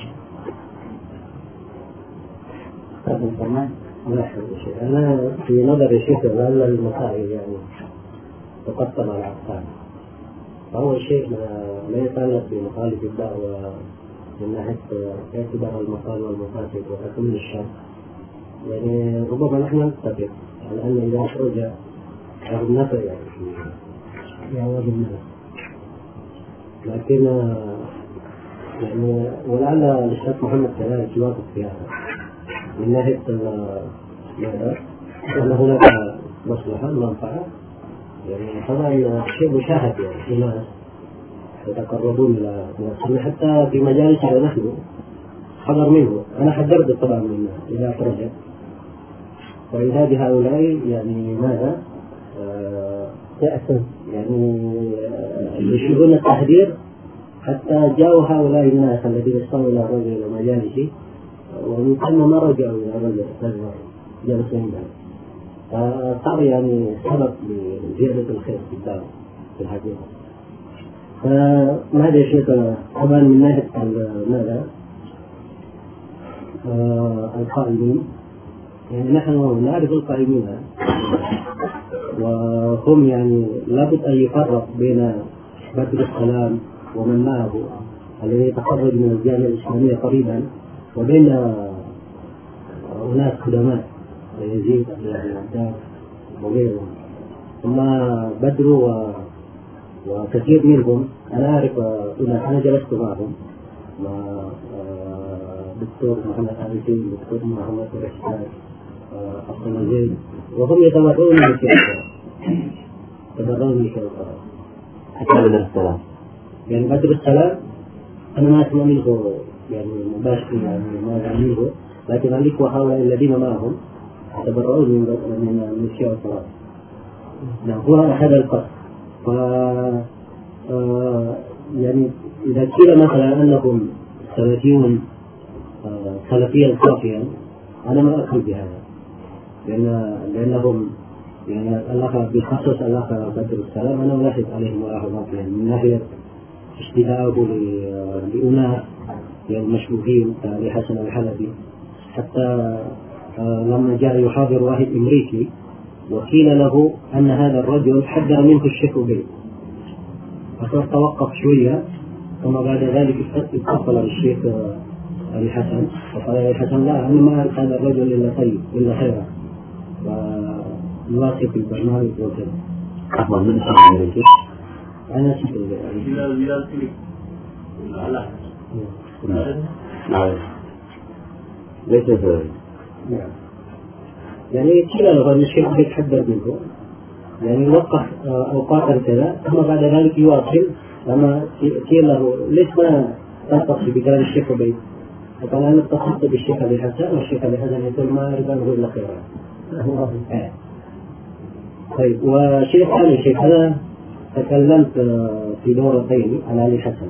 أنا في نظري شيخ أن المصائب يعني تقسم على أقسام. فأول شيء ما يتعلق بمخالف الدعوة من ناحية اعتبار المقال والمفاسد وتكمل الشر، يعني ربما نحن نتفق على أن إذا خرج النفع يعني وجه النفع، لكن يعني ولعل الشيخ محمد كذلك يوافق في هذا من ناحية ماذا؟ أن هناك مصلحة منفعة، يعني طبعا شيء مشاهد يعني في ناس يتقربون إلى السنة حتى في مجالسنا نحن حذر منه. أنا حذرت طبعا منه إذا خرج، وإذا بهؤلاء يعني ماذا؟ يأسف يعني يشيرون التحذير، حتى جاءوا هؤلاء الناس الذين اشتروا إلى الرجل إلى مجالسه ومن ثم ما رجعوا إلى الرجل جلسوا عنده، صار يعني سبب لزيادة الخير في الدعوة في الحقيقة. فهذا شيء طبعا من ناحية ماذا؟ القائمين، يعني نحن نعرف القائمين وهم يعني لابد أن يفرق بين بدر السلام ومن معه الذي يتخرج من الجامعة الإسلامية قريبا، وبين أناس خدمات يزيد الأحداث وغيرهم. ثم بدر وكثير منهم أنا أعرف، أنا جلست معهم مع دكتور محمد عارفين، دكتور محمد الرشاد، أصلا زين، وهم يتبرعون من الشيطان، يتبرعون من الشيطان حتى بدر السلام. يعني بدر السلام أنا ما أسمع منه يعني مباشر يعني ما يعمله، لكن الإخوة هؤلاء الذين معهم يتبرؤون من الشيعة والصلاة. نعم هو هذا القصد. يعني إذا قيل مثلا أنهم سلفيون سلفيا صافيا أنا ما أقول بهذا، لأنهم يعني الله بخصوص الله بدر السلام أنا ألاحظ عليهم ملاحظات يعني من ناحية اشتهاءه لأناس يعني مشبوهين لحسن الحلبي، حتى لما جاء يحاضر واحد أمريكي وقيل له أن هذا الرجل حذر منه الشيخ أبي، فتوقف شوية ثم بعد ذلك اتصل بالشيخ علي حسن وقال علي حسن لا أنا ما أعرف هذا الرجل إلا طيب إلا خيرا، ويواصل البرنامج وكذا. أفضل من اسم أمريكي؟ أنا سيد نعم ليس ذلك. نعم يعني كلا له الشيخ يتحدث منه يعني يوقف أوقات كذا ثم بعد ذلك يواصل لما كلا له ليش ما تتصل بكلام الشيخ بيت، فقال أنا اتصلت بالشيخ علي حسن والشيخ علي حسن يقول ما يرضى إلا خيرا. طيب وشيخ ثاني شيخ أنا تكلمت في دورتين على علي حسن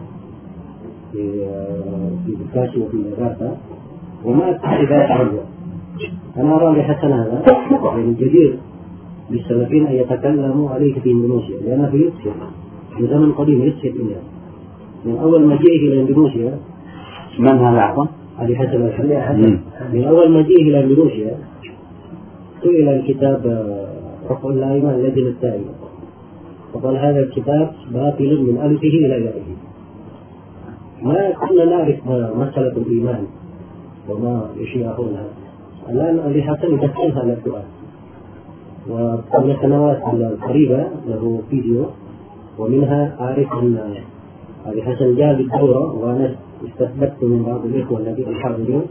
في بكاشي وفي مدرسة وما أتحدث عنه. أنا أرى علي حسن هذا يعني جدير للسلفيين أن يتكلموا عليه في إندونيسيا لأنه يفسد في زمن قديم يفسد إليه من أول ما جاء إلى إندونيسيا. من هذا عفوا؟ علي حسن الحلبي. من أول ما جاء إلى إندونيسيا سئل الكتاب رفع الأئمة اللجنة الدائمة وقال هذا الكتاب باطل من ألفه إلى يائه. ما كنا نعرف مسألة الإيمان وما يشيعونها. الآن علي حسن يدخلها على السؤال وقبل سنوات قريبة له فيديو ومنها أعرف أن علي حسن جاء بالدورة وأنا استثبت من بعض الإخوة الذين الحاضرين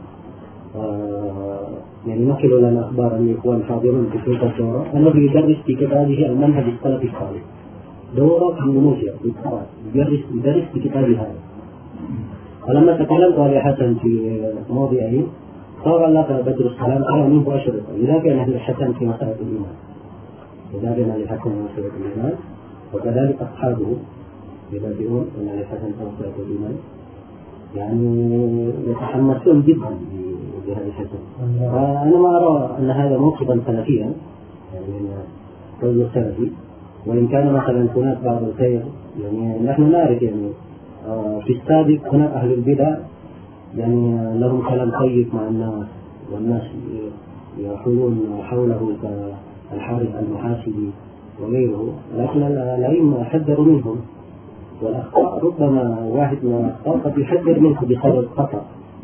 يعني نقلوا لنا أخبار أن الإخوان حاضرون في تلك الدورة أنه يدرس في كتابه المنهج السلفي الصالح دورة في إندونيسيا يدرس في كتابه هذا. فلما تكلمت علي حسن في موضعين صار الله بدر السلام قال منه أشرف إذا كان علي حسن في مسألة الإيمان إذا كان علي حسن في مسألة الإيمان وكذلك أصحابه يدافعون أن علي حسن في مسألة الإيمان يعني يتحمسون جدا بهذا الحسن. فأنا ما أرى أن هذا موقفا سلفيا يعني رجل سلفي وإن كان مثلا هناك بعض الخير يعني نحن نعرف يعني في السابق هناك أهل البدع يعني لهم كلام طيب مع الناس والناس يحولون حوله كالحارث المحاسبي وغيره، لكن الأئمة حذروا منهم والأخطاء ربما واحد من الأخطاء قد يحذر منه بسبب خطأ.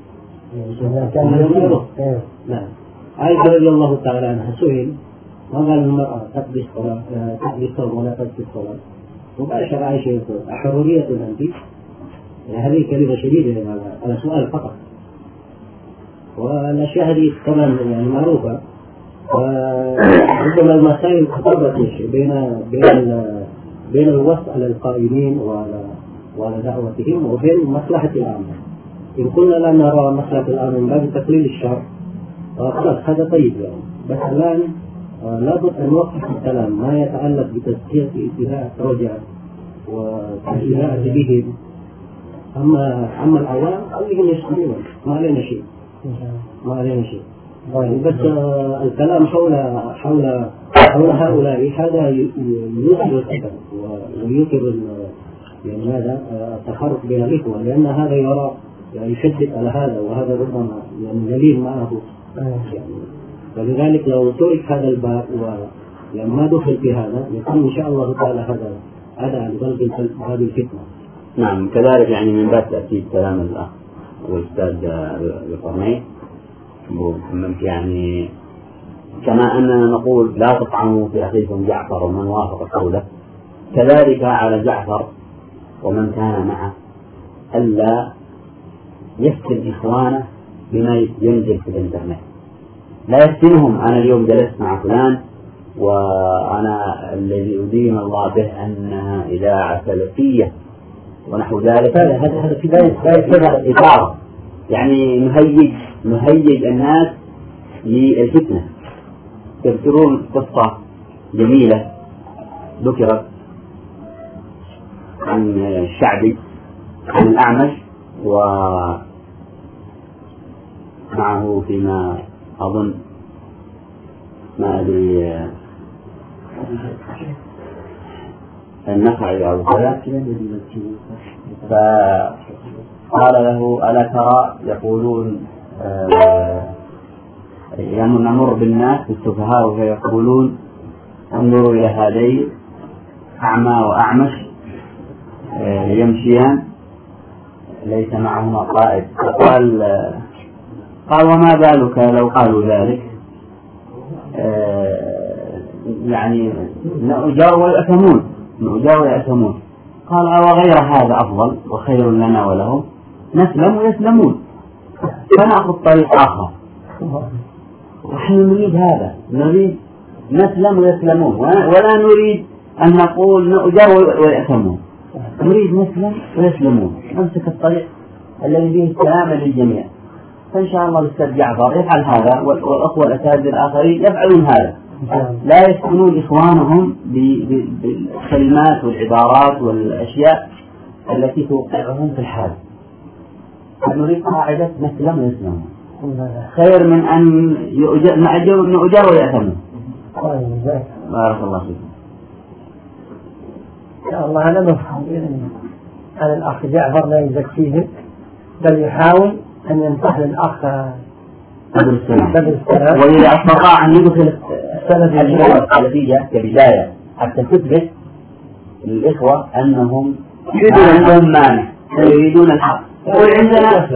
نعم عائشة رضي الله تعالى عنها سئل ما قال المرأة تقضي الصلاة تقضي الصوم ولا تقضي الصلاة مباشر عائشة يقول أحرورية أنت؟ هذه كلمة شديدة على سؤال فقط والأشياء هذه طبعا يعني معروفة وربما المسائل تطرقت بين الوصف على القائمين وعلى دعوتهم وبين مصلحة العامة. إن كنا لا نرى مصلحة العامة من باب تقليل الشر خلاص هذا طيب يعني بس الآن لابد أن نوقف الكلام ما يتعلق بتزكية ابتداء الرجع والإذاعة بهم. أما العوام خليهم يسمعون ما علينا شيء بس الكلام حول هؤلاء هذا يثير الفتن ويثير يعني هذا التفرق بين الإخوة لأن هذا يرى يعني يشدد على هذا وهذا ربما يعني دليل معه يعني ولذلك لو ترك هذا الباب ولما دخل في هذا يكون إن شاء الله تعالى هذا عن غلب هذه الفتنة. نعم كذلك يعني من باب تأكيد كلام الأخ والأستاذ القرني يعني كما أننا نقول لا تطعنوا في أخيكم جعفر ومن وافق قوله كذلك على جعفر ومن كان معه ألا يفتن إخوانه بما ينزل في الإنترنت لا يفتنهم. أنا اليوم جلست مع فلان وأنا الذي أدين الله به أنها إذاعة سلفية ونحو ذلك. هذا في بداية إثارة، يعني نهيج الناس للفتنة. تذكرون قصة جميلة ذكرت عن الشعبي عن الأعمش ومعه فيما أظن ما أدري النخعي أو كذا، فقال له ألا ترى يقولون نمر بالناس بالسفهاء ويقولون انظروا إلى هذين أعمى وأعمش يمشيان ليس معهما قائد. قال وما بالك لو قالوا ذلك، يعني نؤجر ويأثمون. قال وغير هذا أفضل وخير لنا ولهم، نسلم ويسلمون فنأخذ طريق آخر. ونحن نريد هذا، نريد نسلم ويسلمون، ولا نريد أن نقول نؤجر ويأثمون، نريد نسلم ويسلمون، نمسك الطريق الذي فيه السلام للجميع. فإن شاء الله الأستاذ جعفر يفعل هذا، والأخوة الأساتذة الآخرين يفعلون هذا، لا يسكنون إخوانهم بالكلمات والعبارات والأشياء التي توقعهم في الحال. نريد قاعدة نسلم ويسلمون خير من أن نؤجر ويأثمون. بارك الله فيكم. إن شاء الله أنا مفهوم أن الأخ جعفر لا يزكيه، بل يحاول أن ينصح للأخ بدر السلام، وإذا استطاع أن يدخل السلفية كبداية حتى تثبت للإخوة أنهم عندهم مانع يريدون الحق. وعندنا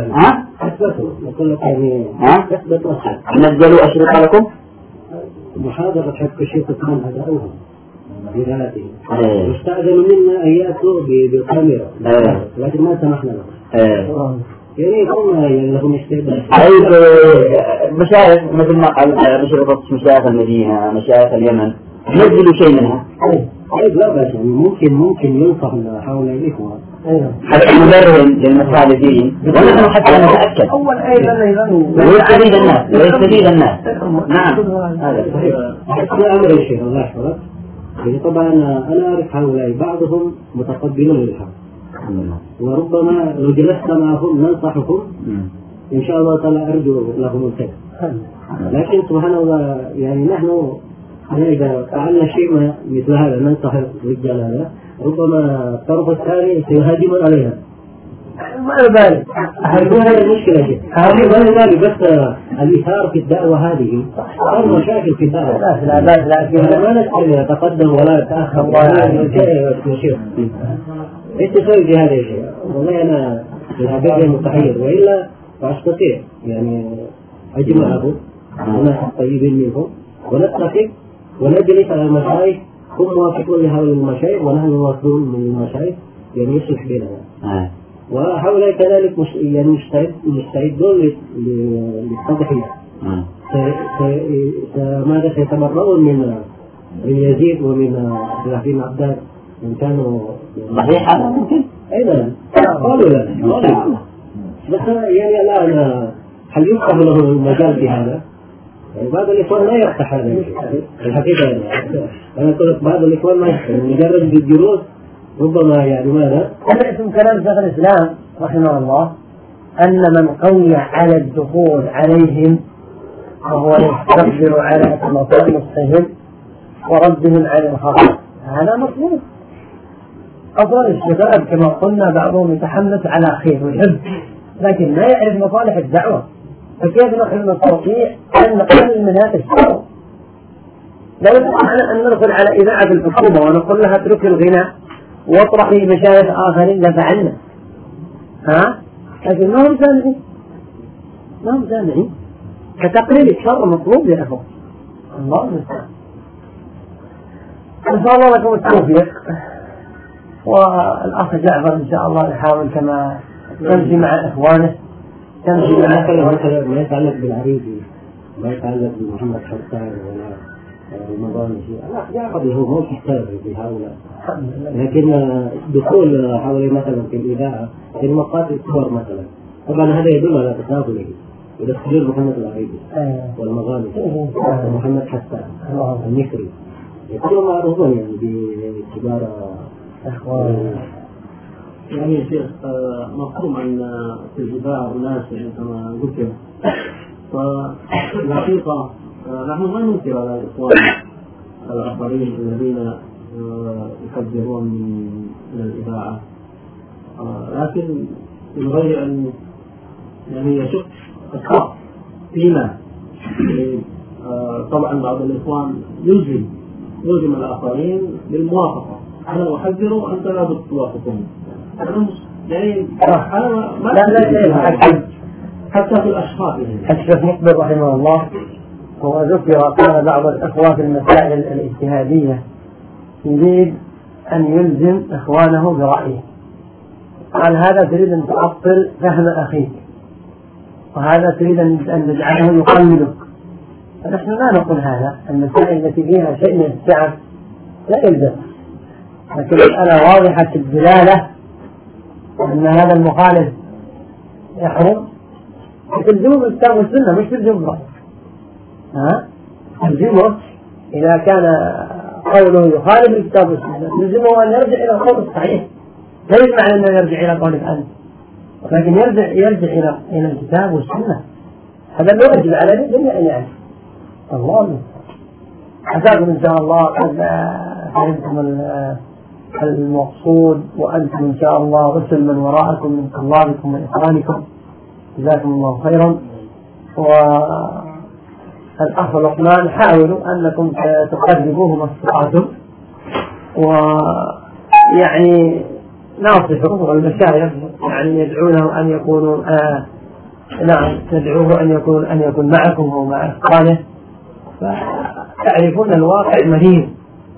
نزلوا أشرطة لكم محاضرة حق الشيخ كان هدأوهم بذاته، واستأذنوا منا أن يأتوا بالكاميرا، لكن ما سمحنا لهم. يعني هم لهم استعداد. مشايخ مثل ما قال مشايخ المدينة، مشايخ اليمن، نزلوا شيء منها. لا بأس، ممكن ينصح هؤلاء الإخوة حتى نبرهن للمخالفين، ونحن حتى نتأكد ويستفيد الناس. نعم هذا صحيح. أمر الشيخ الله يحفظك. طبعا أنا أعرف هؤلاء بعضهم متقبلون للحق، وربما لو جلسنا معهم ننصحكم إن شاء الله تعالى أرجو لهم الخير. لكن سبحان الله يعني نحن إذا فعلنا شيء مثل هذا ننصح الرجال هذا، ربما الطرف الثاني سيهاجم علينا. ما بالك هذه المشكلة، هذه بس الإثار في الدعوة هذه صار مشاكل في الدعوة. لا ما نستطيع يتقدم ولا يتأخر ولا شيء. إيش تسوي في هذا الشيء؟ والله أنا الحقيقة متحير، وإلا فأستطيع يعني أجمعهم الناس الطيبين منهم ونتفق ونجلس على المشايخ، هم موافقون لهؤلاء المشايخ ونحن موافقون من المشايخ، يعني يصلح بيننا. وهؤلاء كذلك يعني مستعدون للتضحية. ماذا سيتمرؤون من يزيد ومن عبد عباس إن كانوا صحيح هذا ممكن. أيضا قالوا لا بس يعني الآن هل يفتح له المجال في هذا؟ يعني بعض الإخوان لا يفتح هذا الحقيقة. يعني أنا قلت بعض الإخوان ما يفتح، مجرد بالجلوس ربما يعني ماذا؟ سمعتم كلام شيخ الإسلام رحمه الله أن من قوي على الدخول عليهم وهو يستقدر على مصالحهم وردهم على الخطأ، هذا مطلوب. أفضل الشباب كما قلنا بعضهم يتحمس على خير ويحب، لكن لا يعرف مصالح الدعوة، فكيف نحن نستطيع أن نقلل من هذا الشر؟ لا يستطيع أن ندخل على إذاعة الحكومة ونقول لها اترك الغناء واطرحي مشايخ آخرين لفعلنا، لكن ما هم سامعين. كتقليل الشر مطلوب يا أخوة. الله المستعان. إن شاء الله لكم التوفيق، والأخ جعفر إن شاء الله يحاول كما يمشي مع إخوانه ما يتعلق بالعريضي، ما يتعلق بمحمد حسان ولا المظالم لا قد هو مو محتاج بهؤلاء، لكن دخول حوالي مثلا في الإذاعة في المقاطع الكبار مثلا، طبعا هذا يدل على تكافله يدخلون محمد العريبي والمغالي ومحمد حسان المصري يكونوا معروفون يعني بكبار أخوان. يعني يا شيخ مفهوم أن في الإذاعة أناس يعني كما ذكر، فالحقيقة نحن ما ننكر على الإخوان الآخرين الذين يحذرون من الإذاعة، لكن من غير أن يعني يشق الخط فينا. طبعا بعض الإخوان يلزم الآخرين بالموافقة، أنا أحذر وأنت لا توافقني، يعني أنا ما حتى في الأشخاص. الشيخ مقبل رحمه الله هو ذكر قال بعض الأخوة في المسائل الاجتهادية يريد أن يلزم إخوانه برأيه، قال هذا تريد أن تعطل فهم أخيك، وهذا تريد أن تجعله يقلدك، فنحن لا نقول هذا. المسائل التي فيها شيء من السعة لا يلزم، لكن المسألة واضحة الدلالة أن هذا المخالف يحرم، تلزمه بالكتاب والسنة مش تلزمه برأيه. تلزمه إذا كان قوله يخالف الكتاب والسنة تلزمه أن يرجع إلى القول الصحيح، لا يجمع أنه يرجع إلى قولك أنت، لكن يرجع إلى الكتاب والسنة. هذا لا يجب على الدنيا يعني. الله حسابكم إن شاء الله قد فهمتم المقصود، وأنتم إن شاء الله رسل من وراءكم من طلابكم وإخوانكم، جزاكم الله خيرا. والأخ لقمان حاولوا أنكم تقربوه ما استطعتم، ويعني ناصحوا، والمشايخ يعني يدعونه أن يكونوا تدعوه أن يكون معكم ومع إخوانه، فتعرفون الواقع مريض،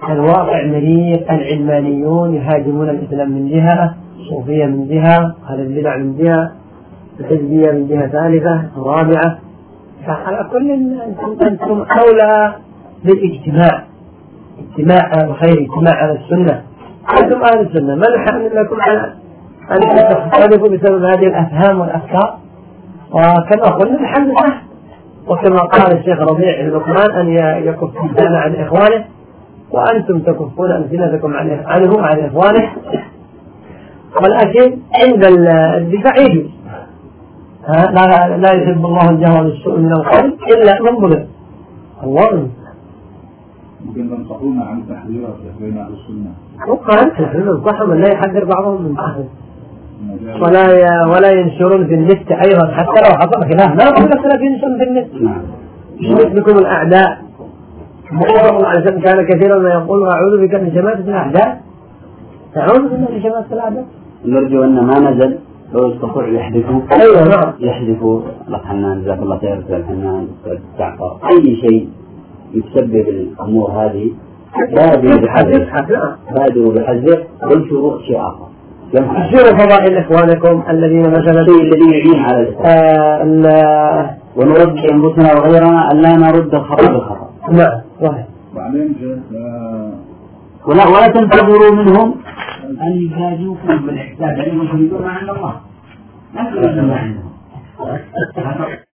العلمانيون يهاجمون الإسلام من جهة، الصوفية من جهة، أهل البدع من جهة، الحزبية من جهة ثالثة ورابعة. فعلى كل أنتم أولى بالاجتماع، اجتماع على الخير، اجتماع على السنة. أنتم أهل السنة، ما نحن لكم على أن تختلفوا بسبب هذه الأفهام والأفكار. وكما قلنا الحمد لله، وكما قال الشيخ ربيع لقمان أن يكف الإنسان عن إخوانه، وأنتم تكفون ألسنتكم عنه عن إخوانه. ولكن عند الدفاع يجوز، لا يحب الله الجهر بالسوء من القول إلا من ظلم. الله ممكن تنصحون عن التحذيرات بين أهل السنة. وقال نحن ننصحهم لا يحذر بعضهم من بعض، ولا ينشرون في النت أيضا حتى لو حصل خلاف، لا أقول لك لا ينشرون في النت. مثلكم الأعداء، محمد صلى الله عليه وسلم كان كثيرا ما يقول أعوذ بك من شماتة الأعداء، أعوذ بك من شماتة الأعداء. نرجو أن ما نزل لو استطاع يحذفوا. أيوة نعم، يحذفوا الحنان جزاك الله خير، الحنان جعفر، أي شيء يسبب الأمور هذه بادروا بحذر وانشروا شيء آخر. انشروا فضائل إخوانكم الذين مثلا الذي يعين على الإسلام، ونرجع أنفسنا وغيرنا أن لا نرد الخطأ بالخطأ. نعم صحيح. ولا تنتظروا منهم أن يفاجئوكم بالإحسان، لأنهم يريدون ما عند الله، لا تريدون ما عندهم.